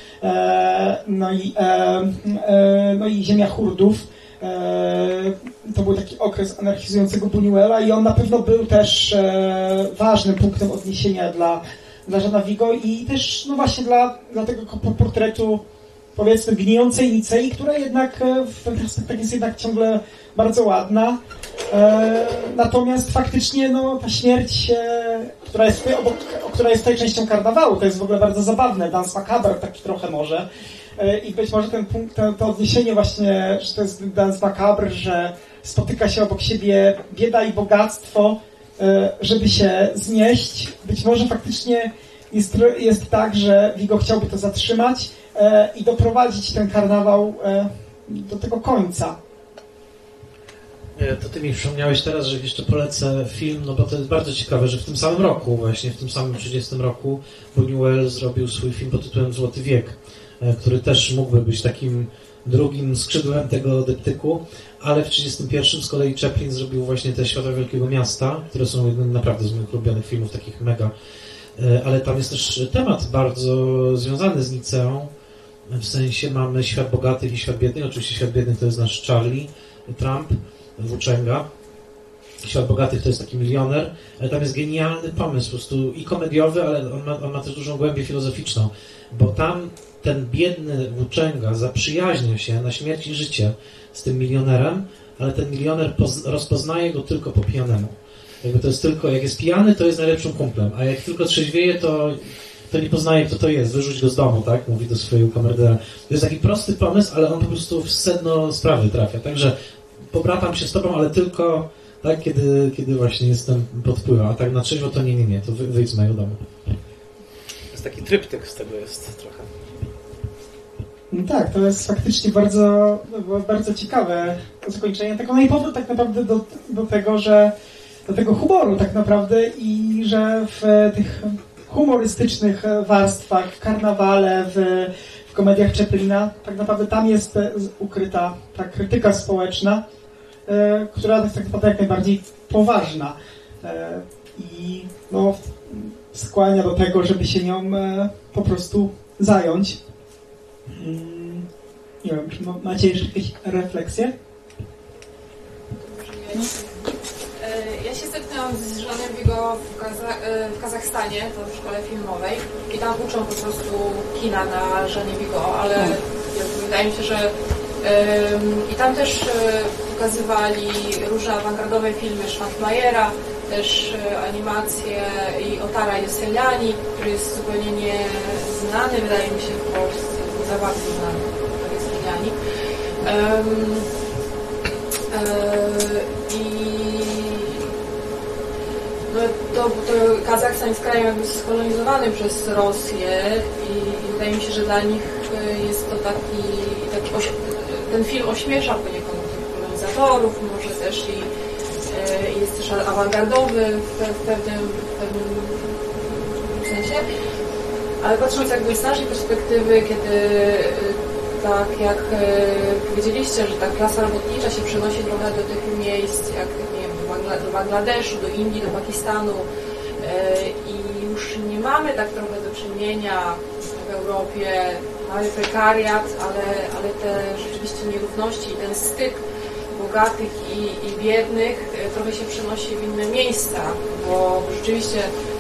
no i Ziemia Hurdów. To był taki okres anarchizującego Buñuela i on na pewno był też ważnym punktem odniesienia dla Jeana Vigo i też no właśnie dla tego portretu, powiedzmy, gnijącej Nicei, która jednak w pewnych aspektach jest jednak ciągle bardzo ładna. Natomiast faktycznie no, ta śmierć, która jest tutaj częścią karnawału, to jest w ogóle bardzo zabawne, Danse Macabre taki trochę może. I być może ten punkt, to odniesienie właśnie, że to jest Danse Macabre, że spotyka się obok siebie bieda i bogactwo, żeby się znieść. Być może faktycznie jest tak, że Vigo chciałby to zatrzymać i doprowadzić ten karnawał do tego końca. To ty mi przypomniałeś teraz, że jeszcze polecę film, no bo to jest bardzo ciekawe, że w tym samym roku, właśnie w tym samym 30 roku Buñuel zrobił swój film pod tytułem Złoty wiek, który też mógłby być takim drugim skrzydłem tego dyptyku, ale w 31 z kolei Chaplin zrobił właśnie te Światła Wielkiego Miasta, które są jednym naprawdę z moich ulubionych filmów, takich mega. Ale tam jest też temat bardzo związany z Niceą, w sensie mamy świat bogatych i świat biednych, oczywiście świat biednych to jest nasz Charlie Trump, włóczęga. Świat bogatych to jest taki milioner, ale tam jest genialny pomysł, po prostu i komediowy, ale on ma też dużą głębię filozoficzną, bo tam ten biedny włóczęga zaprzyjaźnia się na śmierć i życie z tym milionerem, ale ten milioner rozpoznaje go tylko po pijanemu. Jakby to jest tylko, jak jest pijany, to jest najlepszym kumplem, a jak tylko trzeźwieje, to kto nie poznaje, kto to jest, wyrzuć go z domu, tak? Mówi do swojego kamerdera. To jest taki prosty pomysł, ale on po prostu w sedno sprawy trafia. Także pobratam się z tobą, ale tylko tak, kiedy właśnie jestem pod wpływem. A tak na trzeźwo to nie, to wyjdź z mojego domu. To jest taki tryptyk z tego jest trochę. No tak, to jest faktycznie bardzo, bardzo ciekawe zakończenie tego. No i powrót tak naprawdę do tego, że do tego humoru tak naprawdę i że w tych humorystycznych warstwach, w karnawale, w komediach Chaplina, tak naprawdę tam jest ukryta ta krytyka społeczna, która jest tak naprawdę jak najbardziej poważna i no, skłania do tego, żeby się nią po prostu zająć. Nie wiem, czy macie jeszcze jakieś refleksje? Ja się zetknęłam z Żanem Vigo w Kazachstanie, to w szkole filmowej i tam uczą po prostu kina na Żanie Vigo, ale wydaje mi się, że i tam też pokazywali różne awangardowe filmy Schwarzmajera, też animacje i Otara Jesseliani, który jest zupełnie nieznany, wydaje mi się, w Polsce, za bardzo znany, Otar Jesseliani. To Kazachstan jest krajem jakby skolonizowany przez Rosję i wydaje mi się, że dla nich jest to ten film ośmiesza poniekąd tych kolonizatorów, może też i jest też awangardowy w pewnym sensie, ale patrząc jakby z naszej perspektywy, kiedy tak jak powiedzieliście, że ta klasa robotnicza się przenosi trochę do tych miejsc, jak nie wiem, do Bangladeszu, do Indii, do Pakistanu i już nie mamy tak trochę do czynienia w Europie, mamy prekariat, ale te rzeczywiście nierówności i ten styk bogatych i biednych trochę się przenosi w inne miejsca, bo rzeczywiście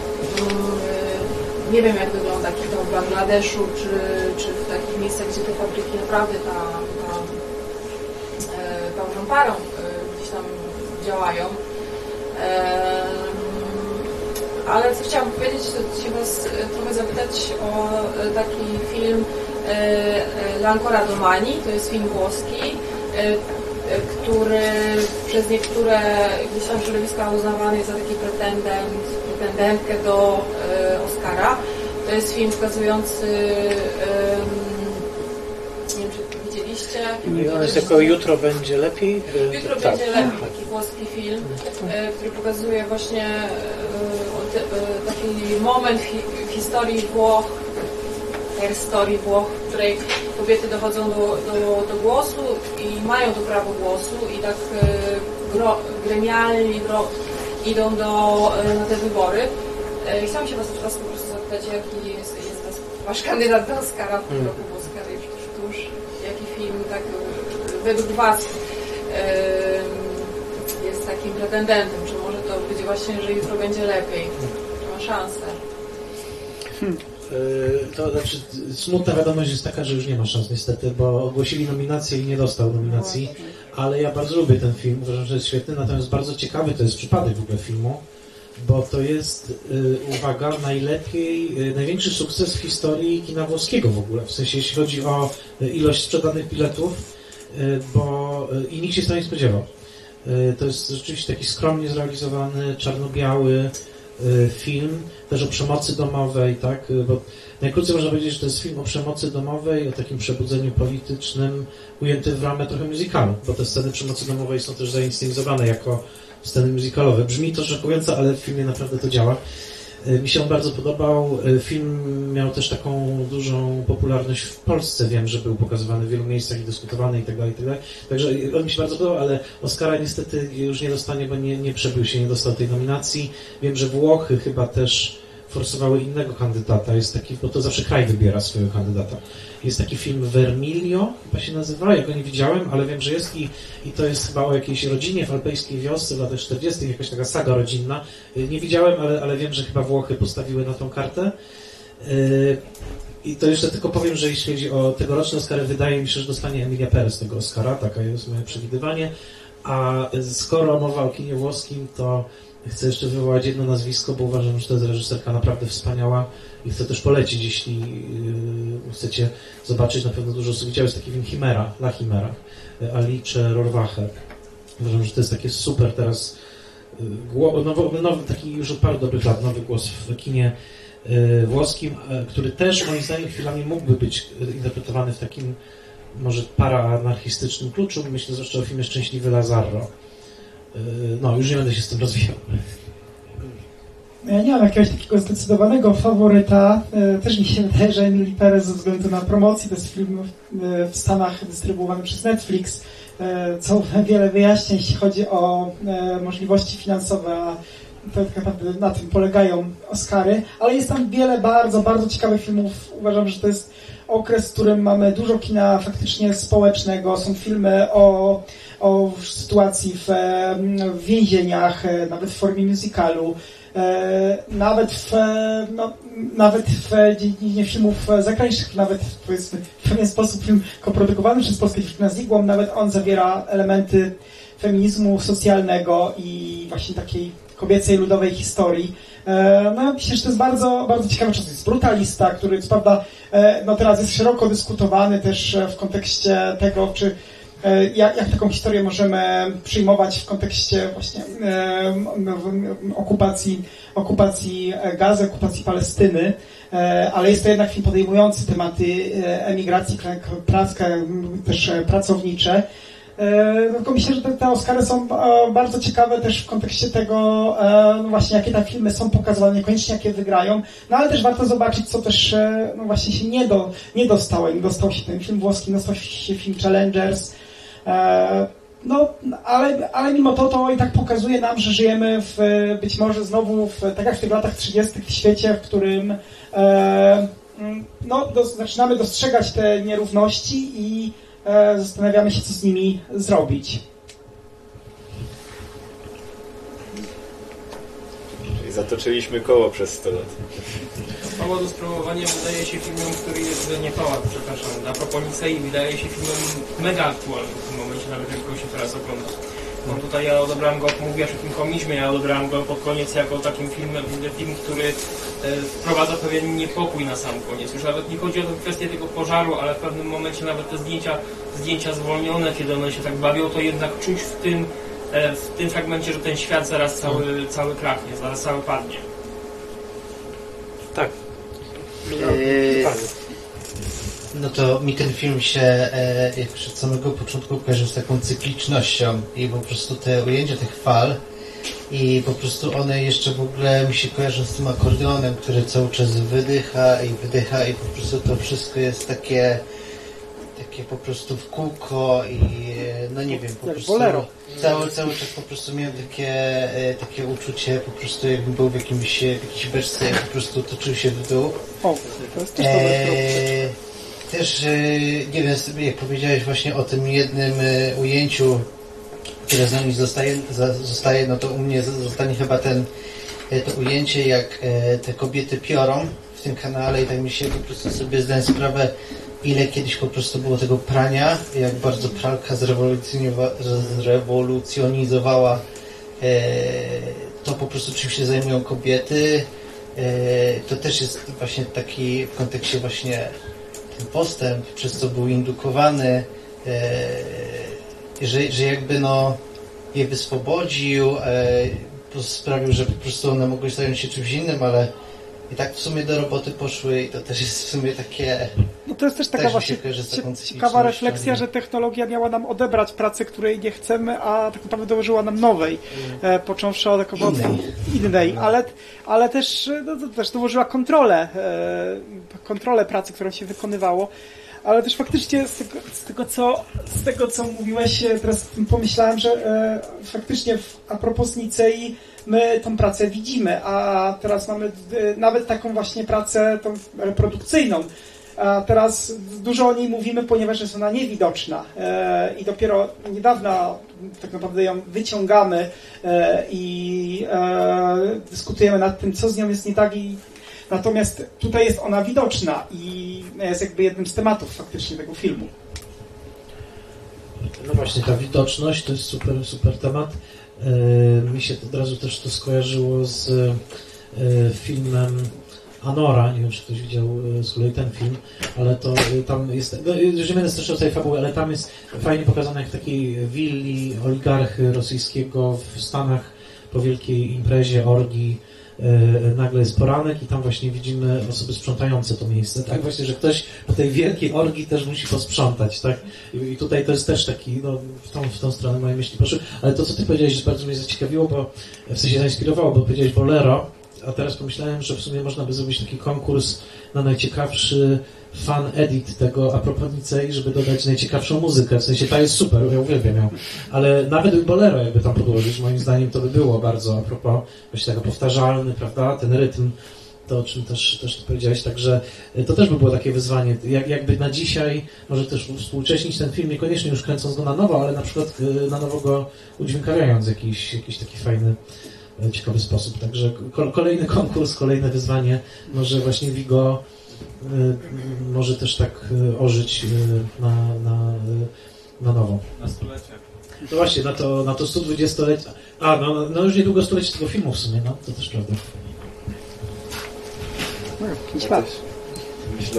nie wiem, jak wygląda kino w Bangladeszu, czy w takich miejscach, gdzie te fabryki naprawdę pełną parą gdzieś tam działają. Ale co chciałam powiedzieć, to się was trochę zapytać o taki film L'Ancora Domani, to jest film włoski, który przez niektóre gdzieś tam środowiska uznawany jest za taki pretendentkę do Oscara. To jest film pokazujący, nie wiem, czy widzieliście. I on jest jako Jutro będzie lepiej? Jutro będzie lepiej, taki włoski film, który pokazuje właśnie taki moment w historii Włoch, w której kobiety dochodzą do głosu i mają to prawo głosu i tak gremialnie idą na te wybory. Chciałam się was po prostu zapytać, jaki jest wasz kandydat do Oscara w tym roku, bo Oscar już tuż. Jaki film tak według was jest takim pretendentem? Czy może to być właśnie, że jutro będzie lepiej? Czy ma szansę? To znaczy, smutna wiadomość jest taka, że już nie ma szans niestety, bo ogłosili nominację i nie dostał nominacji, ale ja bardzo lubię ten film, uważam, że jest świetny, natomiast bardzo ciekawy to jest przypadek w ogóle filmu, bo to jest, uwaga, największy sukces w historii kina włoskiego w ogóle, w sensie jeśli chodzi o ilość sprzedanych biletów, i nikt się z tego nie spodziewał. To jest rzeczywiście taki skromnie zrealizowany, czarno-biały film, też o przemocy domowej, tak, bo najkrócej można powiedzieć, że to jest film o przemocy domowej, o takim przebudzeniu politycznym, ujęty w ramę trochę musicalu, bo te sceny przemocy domowej są też zainscenizowane jako sceny musicalowe. Brzmi to szokująco, ale w filmie naprawdę to działa. Mi się on bardzo podobał. Film miał też taką dużą popularność w Polsce. Wiem, że był pokazywany w wielu miejscach i dyskutowany itd. Także on mi się bardzo podobał, ale Oscara niestety już nie dostanie, bo nie przebił się, nie dostał tej nominacji. Wiem, że Włochy chyba też forsowały innego kandydata. Jest taki, bo to zawsze kraj wybiera swojego kandydata. Jest taki film Vermiglio, chyba się nazywa, ja go nie widziałem, ale wiem, że jest i to jest chyba o jakiejś rodzinie w alpejskiej wiosce w latach 40., jakaś taka saga rodzinna. Nie widziałem, ale wiem, że chyba Włochy postawiły na tą kartę. I to jeszcze tylko powiem, że jeśli chodzi o tegoroczne Oscary, wydaje mi się, że dostanie Emilia Perez tego Oscara, taka jest moje przewidywanie. A skoro mowa o kinie włoskim, to chcę jeszcze wywołać jedno nazwisko, bo uważam, że to jest reżyserka naprawdę wspaniała i chcę też polecić, jeśli chcecie zobaczyć, na pewno dużo osób widziało, jest taki film Chimera, La Chimera, Alice Rohrwacher. Uważam, że to jest takie super teraz, nowy, taki już od paru dobrych lat, nowy głos w kinie włoskim, który też moim zdaniem chwilami mógłby być interpretowany w takim może paraanarchistycznym kluczu. Myślę zresztą o filmie Szczęśliwy Lazarro. No, już nie będę się z tym rozwijał. Ja nie mam jakiegoś takiego zdecydowanego faworyta. Też mi się wydaje, że Emily Perez ze względu na promocję, to jest film w Stanach dystrybuowany przez Netflix, co wiele wyjaśnia, jeśli chodzi o możliwości finansowe, a to tak naprawdę na tym polegają Oscary, ale jest tam wiele bardzo, bardzo ciekawych filmów. Uważam, że to jest okres, w którym mamy dużo kina faktycznie społecznego, są filmy o sytuacji w więzieniach, nawet w formie musicalu, nawet w dziedzinie filmów zagranicznych, nawet powiedzmy w pewien sposób film koprodukowany przez Polskie Dziewczyny z Igłą, nawet on zawiera elementy feminizmu socjalnego i właśnie takiej kobiecej, ludowej historii. No myślę, że to jest bardzo, bardzo ciekawy czas. Jest Brutalista, który co prawda no teraz jest szeroko dyskutowany też w kontekście tego, czy jak taką historię możemy przyjmować w kontekście właśnie okupacji Gazy, okupacji Palestyny, ale jest to jednak film podejmujący tematy emigracji, też pracownicze. Tylko myślę, że te Oscary są bardzo ciekawe też w kontekście tego, no właśnie jakie te filmy są pokazywane, niekoniecznie jakie wygrają, no ale też warto zobaczyć, co też no właśnie się nie dostało. Nie dostał się ten film włoski, dostał się film Challengers, no ale mimo to i tak pokazuje nam, że żyjemy być może znowu tak jak w tych latach 30. w świecie, w którym no, zaczynamy dostrzegać te nierówności i zastanawiamy się, co z nimi zrobić. Czyli zatoczyliśmy koło przez 100 lat. Mało do sprawowania wydaje się filmem, który jest a propos Nicei, wydaje się filmem mega aktualnym w tym momencie, nawet jak go się teraz ogląda. No tutaj ja odebrałem go, mówiłaś o tym komizmie, ja odebrałem go pod koniec jako takim film, który wprowadza pewien niepokój na sam koniec. Już nawet nie chodzi o tę kwestię tego pożaru, ale w pewnym momencie nawet te zdjęcia zwolnione, kiedy one się tak bawią, to jednak czuć w tym fragmencie, że ten świat zaraz cały kraknie, zaraz cały padnie. Tak. No to mi ten film się jak od samego początku kojarzył z taką cyklicznością i po prostu te ujęcia tych fal i po prostu one jeszcze w ogóle mi się kojarzą z tym akordeonem, który cały czas wydycha i po prostu to wszystko jest takie po prostu w kółko i no nie wiem, po prostu cały czas po prostu miałem takie uczucie, po prostu jakbym był w jakiejś beczce, po prostu toczył się w dół. O, to jest też dobre. Też, nie wiem, jak powiedziałeś właśnie o tym jednym ujęciu, które z nami zostaje, no to u mnie zostanie chyba to ujęcie, jak te kobiety piorą w tym kanale i tak mi się po prostu sobie zdałem sprawę, ile kiedyś po prostu było tego prania, jak bardzo pralka zrewolucjonizowała to po prostu czym się zajmują kobiety. To też jest właśnie taki w kontekście właśnie ten postęp, przez co był indukowany, że jakby no je wyswobodził, sprawił, że po prostu one mogły zająć się czymś innym, ale i tak w sumie do roboty poszły i to też jest w sumie takie... No to jest też taka właśnie ciekawa refleksja, że technologia miała nam odebrać pracę, której nie chcemy, a tak naprawdę dołożyła nam nowej, począwszy od innej, ale też, no, to też dołożyła kontrolę pracy, którą się wykonywało. Ale też faktycznie z tego co mówiłeś, teraz pomyślałem, że faktycznie a propos Nicei my tą pracę widzimy, a teraz mamy nawet taką właśnie pracę tą reprodukcyjną. A teraz dużo o niej mówimy, ponieważ jest ona niewidoczna i dopiero niedawno tak naprawdę ją wyciągamy i dyskutujemy nad tym, co z nią jest nie tak. Natomiast tutaj jest ona widoczna i jest jakby jednym z tematów faktycznie tego filmu. No właśnie, ta widoczność to jest super temat. Mi się od razu też to skojarzyło z filmem Anora, nie wiem, czy ktoś widział z kolei ten film, ale to tam jest, już nie będę streszczał tej fabuły, ale tam jest fajnie pokazane, jak takiej willi oligarchy rosyjskiego w Stanach po wielkiej imprezie, orgii, nagle jest poranek i tam właśnie widzimy osoby sprzątające to miejsce, tak właśnie, że ktoś po tej wielkiej orgii też musi posprzątać, tak? I tutaj to jest też taki, no w tą stronę moje myśli poszły, ale to, co ty powiedziałeś, bardzo mnie zaciekawiło, bo w sensie zainspirowało, bo powiedziałeś Bolero, a teraz pomyślałem, że w sumie można by zrobić taki konkurs na najciekawszy fan edit tego a propos Nicei, żeby dodać najciekawszą muzykę, w sensie ta jest super, ja uwielbiam ją, ale nawet Bolero jakby tam podłożyć, moim zdaniem to by było bardzo a propos, właśnie taka powtarzalny, prawda, ten rytm, to o czym też ty powiedziałeś, także to też by było takie wyzwanie, jakby na dzisiaj, może też współcześnić ten film, niekoniecznie już kręcąc go na nowo, ale na przykład na nowo go udźwiękawiając jakiś taki fajny, ciekawy sposób. Także kolejny konkurs, kolejne wyzwanie. Może właśnie Vigo może też tak ożyć na nowo. Na stulecie. No właśnie, na to 120-lecie. No już niedługo stulecie tego filmu w sumie, no to też prawda. Myślę,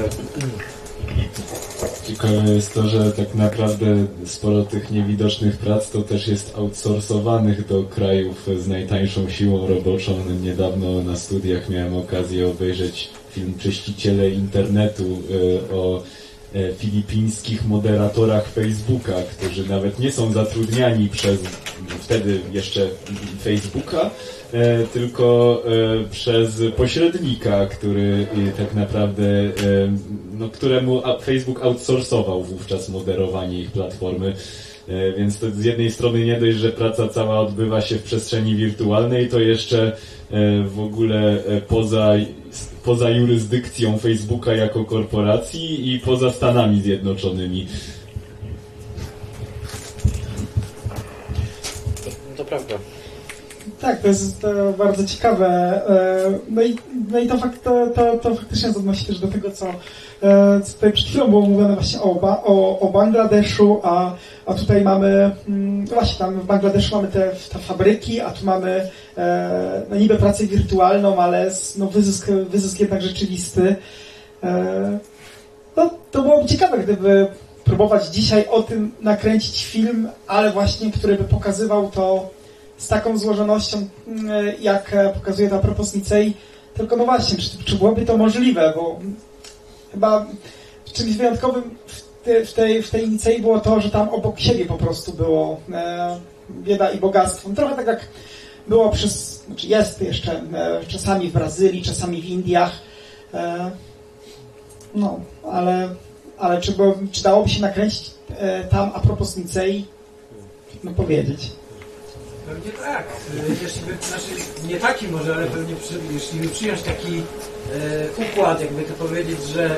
ciekawe jest to, że tak naprawdę sporo tych niewidocznych prac to też jest outsourcowanych do krajów z najtańszą siłą roboczą. Niedawno na studiach miałem okazję obejrzeć film Czyściciele internetu o filipińskich moderatorach Facebooka, którzy nawet nie są zatrudniani przez wtedy jeszcze Facebooka, tylko przez pośrednika, który tak naprawdę, no, któremu Facebook outsourcował wówczas moderowanie ich platformy. Więc to z jednej strony nie dość, że praca cała odbywa się w przestrzeni wirtualnej, to jeszcze w ogóle poza jurysdykcją Facebooka jako korporacji i poza Stanami Zjednoczonymi. To prawda. Tak, to jest bardzo ciekawe. No i to faktycznie odnosi też do tego, co tutaj przed chwilą było mówione właśnie o Bangladeszu, a tutaj mamy, właśnie tam w Bangladeszu mamy te fabryki, a tu mamy no niby pracę wirtualną, ale no wyzysk jednak rzeczywisty. No, to byłoby ciekawe, gdyby próbować dzisiaj o tym nakręcić film, ale właśnie, który by pokazywał to z taką złożonością, jak pokazuje ta propos Nicei. Tylko no właśnie, czy byłoby to możliwe, bo chyba czymś wyjątkowym w tej Nicei było to, że tam obok siebie po prostu było bieda i bogactwo. Trochę tak jak było znaczy jest jeszcze czasami w Brazylii, czasami w Indiach. No, ale czy dałoby się nakręcić tam a propos Nicei? No powiedzieć. Pewnie tak. Znaczy, nie taki może, ale pewnie jeśli by przyjąć taki układ, jakby to powiedzieć, że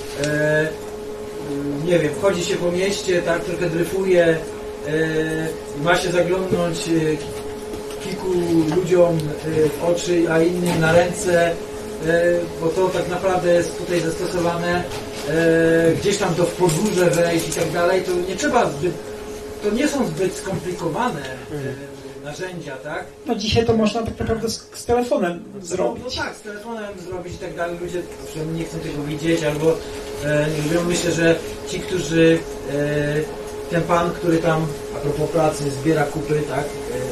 nie wiem, chodzi się po mieście, tak, trochę dryfuje, ma się zaglądnąć kilku ludziom w oczy, a innym na ręce, bo to tak naprawdę jest tutaj zastosowane, gdzieś tam w podwórze wejść i tak dalej, to nie trzeba to nie są zbyt skomplikowane narzędzia, tak? No dzisiaj to można tak naprawdę z telefonem zrobić. No tak, z telefonem zrobić i tak dalej. Ludzie nie chcą tego widzieć, albo nie lubią. Myślę, że ci, którzy ten pan, który tam a propos pracy zbiera kupy, tak?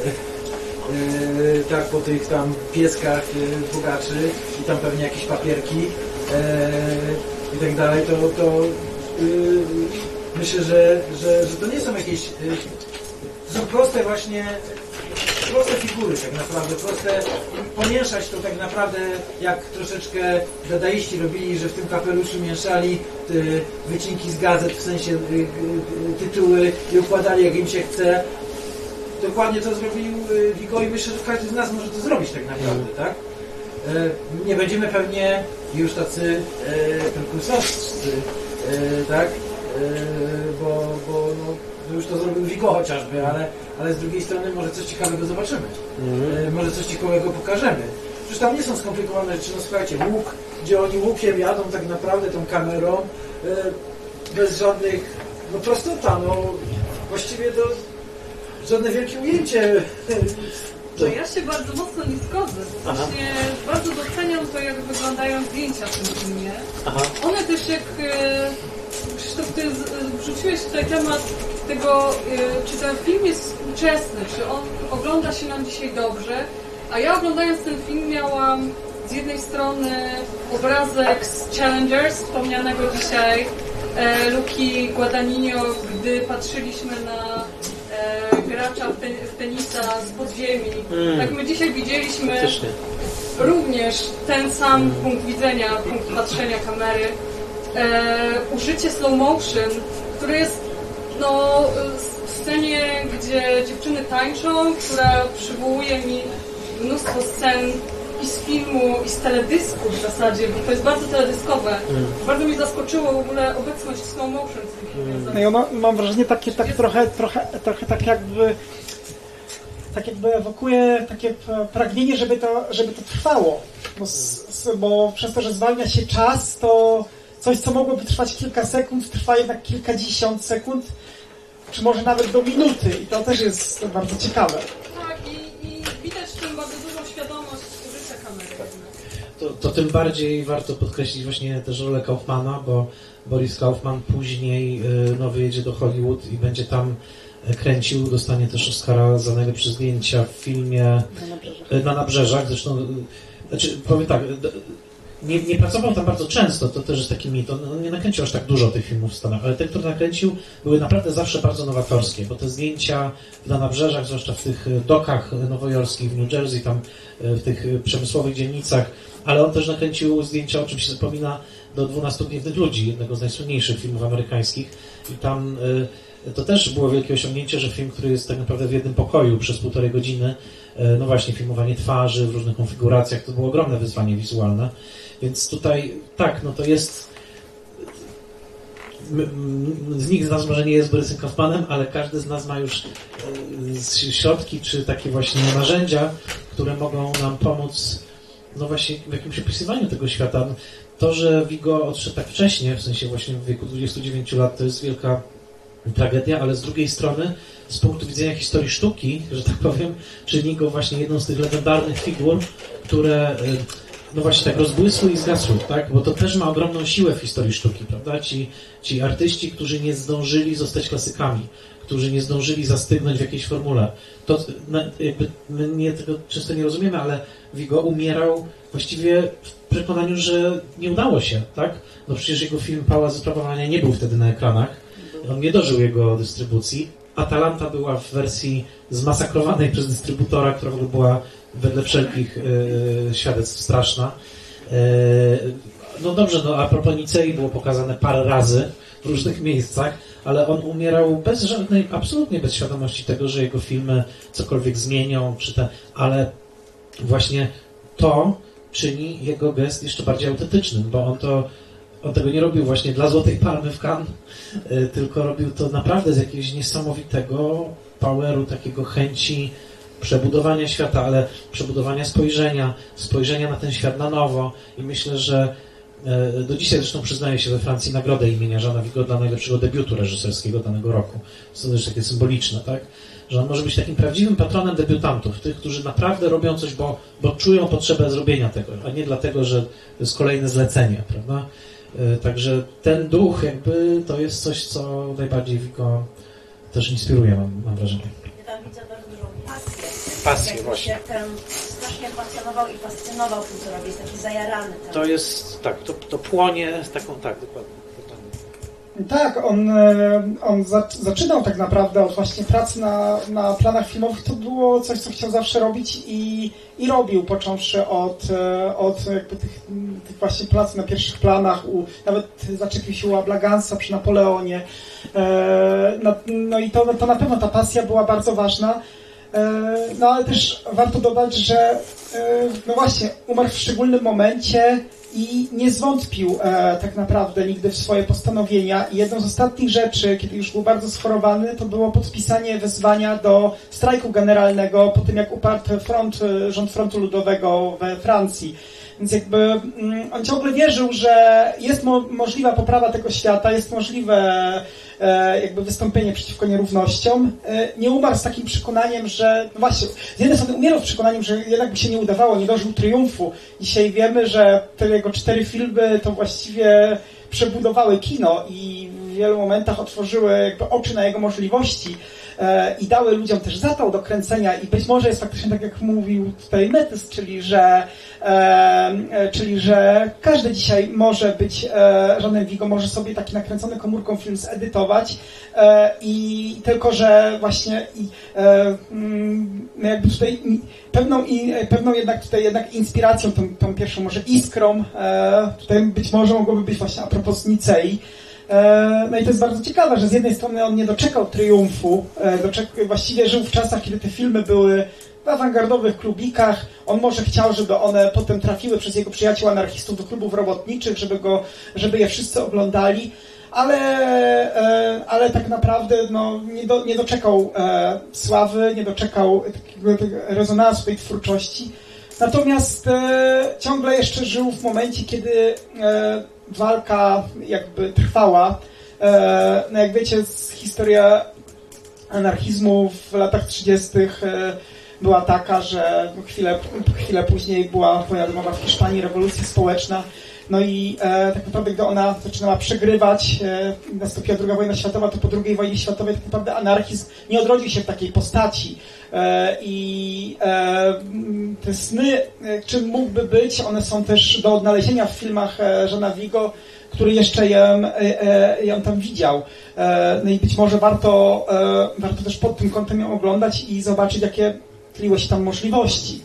Tak, po tych tam pieskach bogaczy i tam pewnie jakieś papierki i tak dalej, to myślę, że to nie są jakieś to są proste właśnie figury tak naprawdę, proste pomieszać to tak naprawdę jak troszeczkę dadaiści robili, że w tym kapeluszu mieszali wycinki z gazet, w sensie tytuły i układali jak im się chce. Dokładnie to zrobił Vigo i myślę, że każdy z nas może to zrobić tak naprawdę, tak? Nie będziemy pewnie już tacy konkursowscy, tak? Bo już to zrobił Vigo chociażby, ale z drugiej strony może coś ciekawego zobaczymy. Może coś ciekawego pokażemy. Przecież tam nie są skomplikowane rzeczy, no słuchajcie, łuk, gdzie oni łukiem jadą tak naprawdę tą kamerą, bez żadnych, no prostota, no właściwie to żadne wielkie ujęcie. To ja się bardzo mocno nie zgodzę. Właśnie bardzo doceniam to, jak wyglądają zdjęcia w tym filmie. Aha. One też, jak Krzysztof, ty wrzuciłeś tutaj temat tego, czy ten film jest współczesny, czy on ogląda się nam dzisiaj dobrze, a ja oglądając ten film miałam z jednej strony obrazek z Challengers, wspomnianego dzisiaj Luki Guadagnino, gdy patrzyliśmy na gracza w tenisa z podziemi. Tak my dzisiaj widzieliśmy również ten sam punkt widzenia, punkt patrzenia kamery. Użycie slow motion, które jest w scenie, gdzie dziewczyny tańczą, która przywołuje mi mnóstwo scen i z filmu, i z teledysku w zasadzie, bo to jest bardzo teledyskowe. Bardzo mi zaskoczyło w ogóle obecność slow motion w tym filmie. No ja mam wrażenie trochę tak jakby ewokuje takie pragnienie, żeby to trwało. Bo przez to, że zwalnia się czas, to coś, co mogłoby trwać kilka sekund, trwa jednak kilkadziesiąt sekund, czy może nawet do minuty. I to też jest bardzo ciekawe. Tak, i widać w tym bardzo dużą świadomość użycia kamery. To tym bardziej warto podkreślić właśnie też rolę Kaufmana, bo Boris Kaufman później wyjedzie do Hollywood i będzie tam kręcił, dostanie też Oscara za najlepsze zdjęcia w filmie Na nabrzeżach. Zresztą, powiem tak, nie pracował tam bardzo często, to też jest taki mit. On nie nakręcił aż tak dużo tych filmów w Stanach, ale te, które nakręcił, były naprawdę zawsze bardzo nowatorskie, bo te zdjęcia na nabrzeżach, zwłaszcza w tych dokach nowojorskich, w New Jersey, tam w tych przemysłowych dzielnicach, ale on też nakręcił zdjęcia, o czym się zapomina, do 12 Gniewnych ludzi, jednego z najsłynniejszych filmów amerykańskich, i tam to też było wielkie osiągnięcie, że film, który jest tak naprawdę w jednym pokoju przez 1,5 godziny, no właśnie, filmowanie twarzy w różnych konfiguracjach, to było ogromne wyzwanie wizualne. Więc tutaj, tak, no to jest... Nikt z nas może nie jest Borysem Kaufmanem, ale każdy z nas ma już środki, czy takie właśnie narzędzia, które mogą nam pomóc, no właśnie, w jakimś opisywaniu tego świata. To, że Viggo odszedł tak wcześnie, w sensie właśnie w wieku 29 lat, to jest wielka tragedia, ale z drugiej strony, z punktu widzenia historii sztuki, że tak powiem, czyni go właśnie jedną z tych legendarnych figur, które no właśnie tak rozbłysły i zgasły, tak? Bo to też ma ogromną siłę w historii sztuki, prawda? Ci artyści, którzy nie zdążyli zostać klasykami, którzy nie zdążyli zastygnąć w jakiejś formule. To jakby my tego często nie rozumiemy, ale Viggo umierał właściwie w przekonaniu, że nie udało się, tak? No przecież jego film Pałac Wyprawowania nie był wtedy na ekranach. On nie dożył jego dystrybucji. Atalanta była w wersji zmasakrowanej przez dystrybutora, która w ogóle była wedle wszelkich świadectw straszna. No dobrze, no a propos Nicei było pokazane parę razy w różnych miejscach, ale on umierał bez żadnej, absolutnie bez świadomości tego, że jego filmy cokolwiek zmienią, ale właśnie to czyni jego gest jeszcze bardziej autentycznym, bo on tego nie robił właśnie dla Złotej Palmy w Cannes, tylko robił to naprawdę z jakiegoś niesamowitego poweru, takiego chęci przebudowania świata, ale przebudowania spojrzenia na ten świat na nowo. I myślę, że do dzisiaj zresztą przyznaje się we Francji nagrodę imienia Jeana Viggo dla najlepszego debiutu reżyserskiego danego roku. To jest takie symboliczne, tak? Że on może być takim prawdziwym patronem debiutantów, tych, którzy naprawdę robią coś, bo czują potrzebę zrobienia tego, a nie dlatego, że to jest kolejne zlecenie, prawda? Także ten duch jakby to jest coś, co najbardziej Viggo też inspiruje, mam wrażenie. Ja tam widzę bardzo dużą pasję. Pasję, właśnie. Jak ten strasznie pasjonował i fascynował tym, co robi, jest taki zajarany. To jest, tak, to płonie z taką, tak, dokładnie. Tak, on zaczynał tak naprawdę od właśnie pracy na planach filmowych. To było coś, co chciał zawsze robić i robił, począwszy od jakby tych właśnie prac na pierwszych planach. Nawet zaczepił się u Ablagansa przy Napoleonie. No i to na pewno ta pasja była bardzo ważna. No ale też warto dodać, że no właśnie umarł w szczególnym momencie i nie zwątpił tak naprawdę nigdy w swoje postanowienia. I jedną z ostatnich rzeczy, kiedy już był bardzo schorowany, to było podpisanie wezwania do strajku generalnego po tym, jak upadł rząd Frontu Ludowego we Francji. Więc jakby on ciągle wierzył, że jest możliwa poprawa tego świata, jest możliwe jakby wystąpienie przeciwko nierównościom. Nie umarł z takim przekonaniem, że no właśnie, z jednej strony umierał w przekonaniu, że jednak by się nie udawało, nie dożył triumfu. Dzisiaj wiemy, że te jego 4 filmy to właściwie przebudowały kino i w wielu momentach otworzyły jakby oczy na jego możliwości i dały ludziom też zapał do kręcenia i być może jest faktycznie tak, jak mówił tutaj Metys, czyli że każdy dzisiaj może być Jeanem Vigo, może sobie taki nakręcony komórką film zedytować i tylko, że właśnie jakby tutaj pewną jednak inspiracją, tą pierwszą może iskrą, tutaj być może mogłoby być właśnie a propos Nicei. No i to jest bardzo ciekawe, że z jednej strony on nie doczekał triumfu, właściwie żył w czasach, kiedy te filmy były w awangardowych klubikach. On może chciał, żeby one potem trafiły przez jego przyjaciół anarchistów do klubów robotniczych, żeby je wszyscy oglądali, ale tak naprawdę no, nie doczekał sławy, nie doczekał takiego rezonansu tej twórczości. Natomiast ciągle jeszcze żył w momencie, kiedy walka jakby trwała. No jak wiecie, historia anarchizmu w latach 30. była taka, że chwilę później była domowa w Hiszpanii rewolucja społeczna. No i tak naprawdę, gdy ona zaczynała przegrywać, nastąpiła II wojna światowa, to po II wojnie światowej tak naprawdę anarchizm nie odrodził się w takiej postaci. I te sny, czym mógłby być, one są też do odnalezienia w filmach Jeana Vigo, który jeszcze ją tam widział. No i być może warto też pod tym kątem ją oglądać i zobaczyć, jakie tliły się tam możliwości.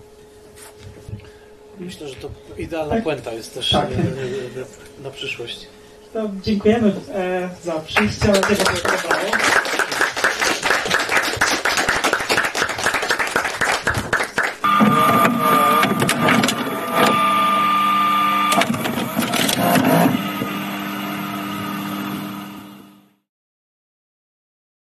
Myślę, że to idealna puenta jest też na przyszłość. To dziękujemy za przyjście. Mam nadzieję, że się podobało.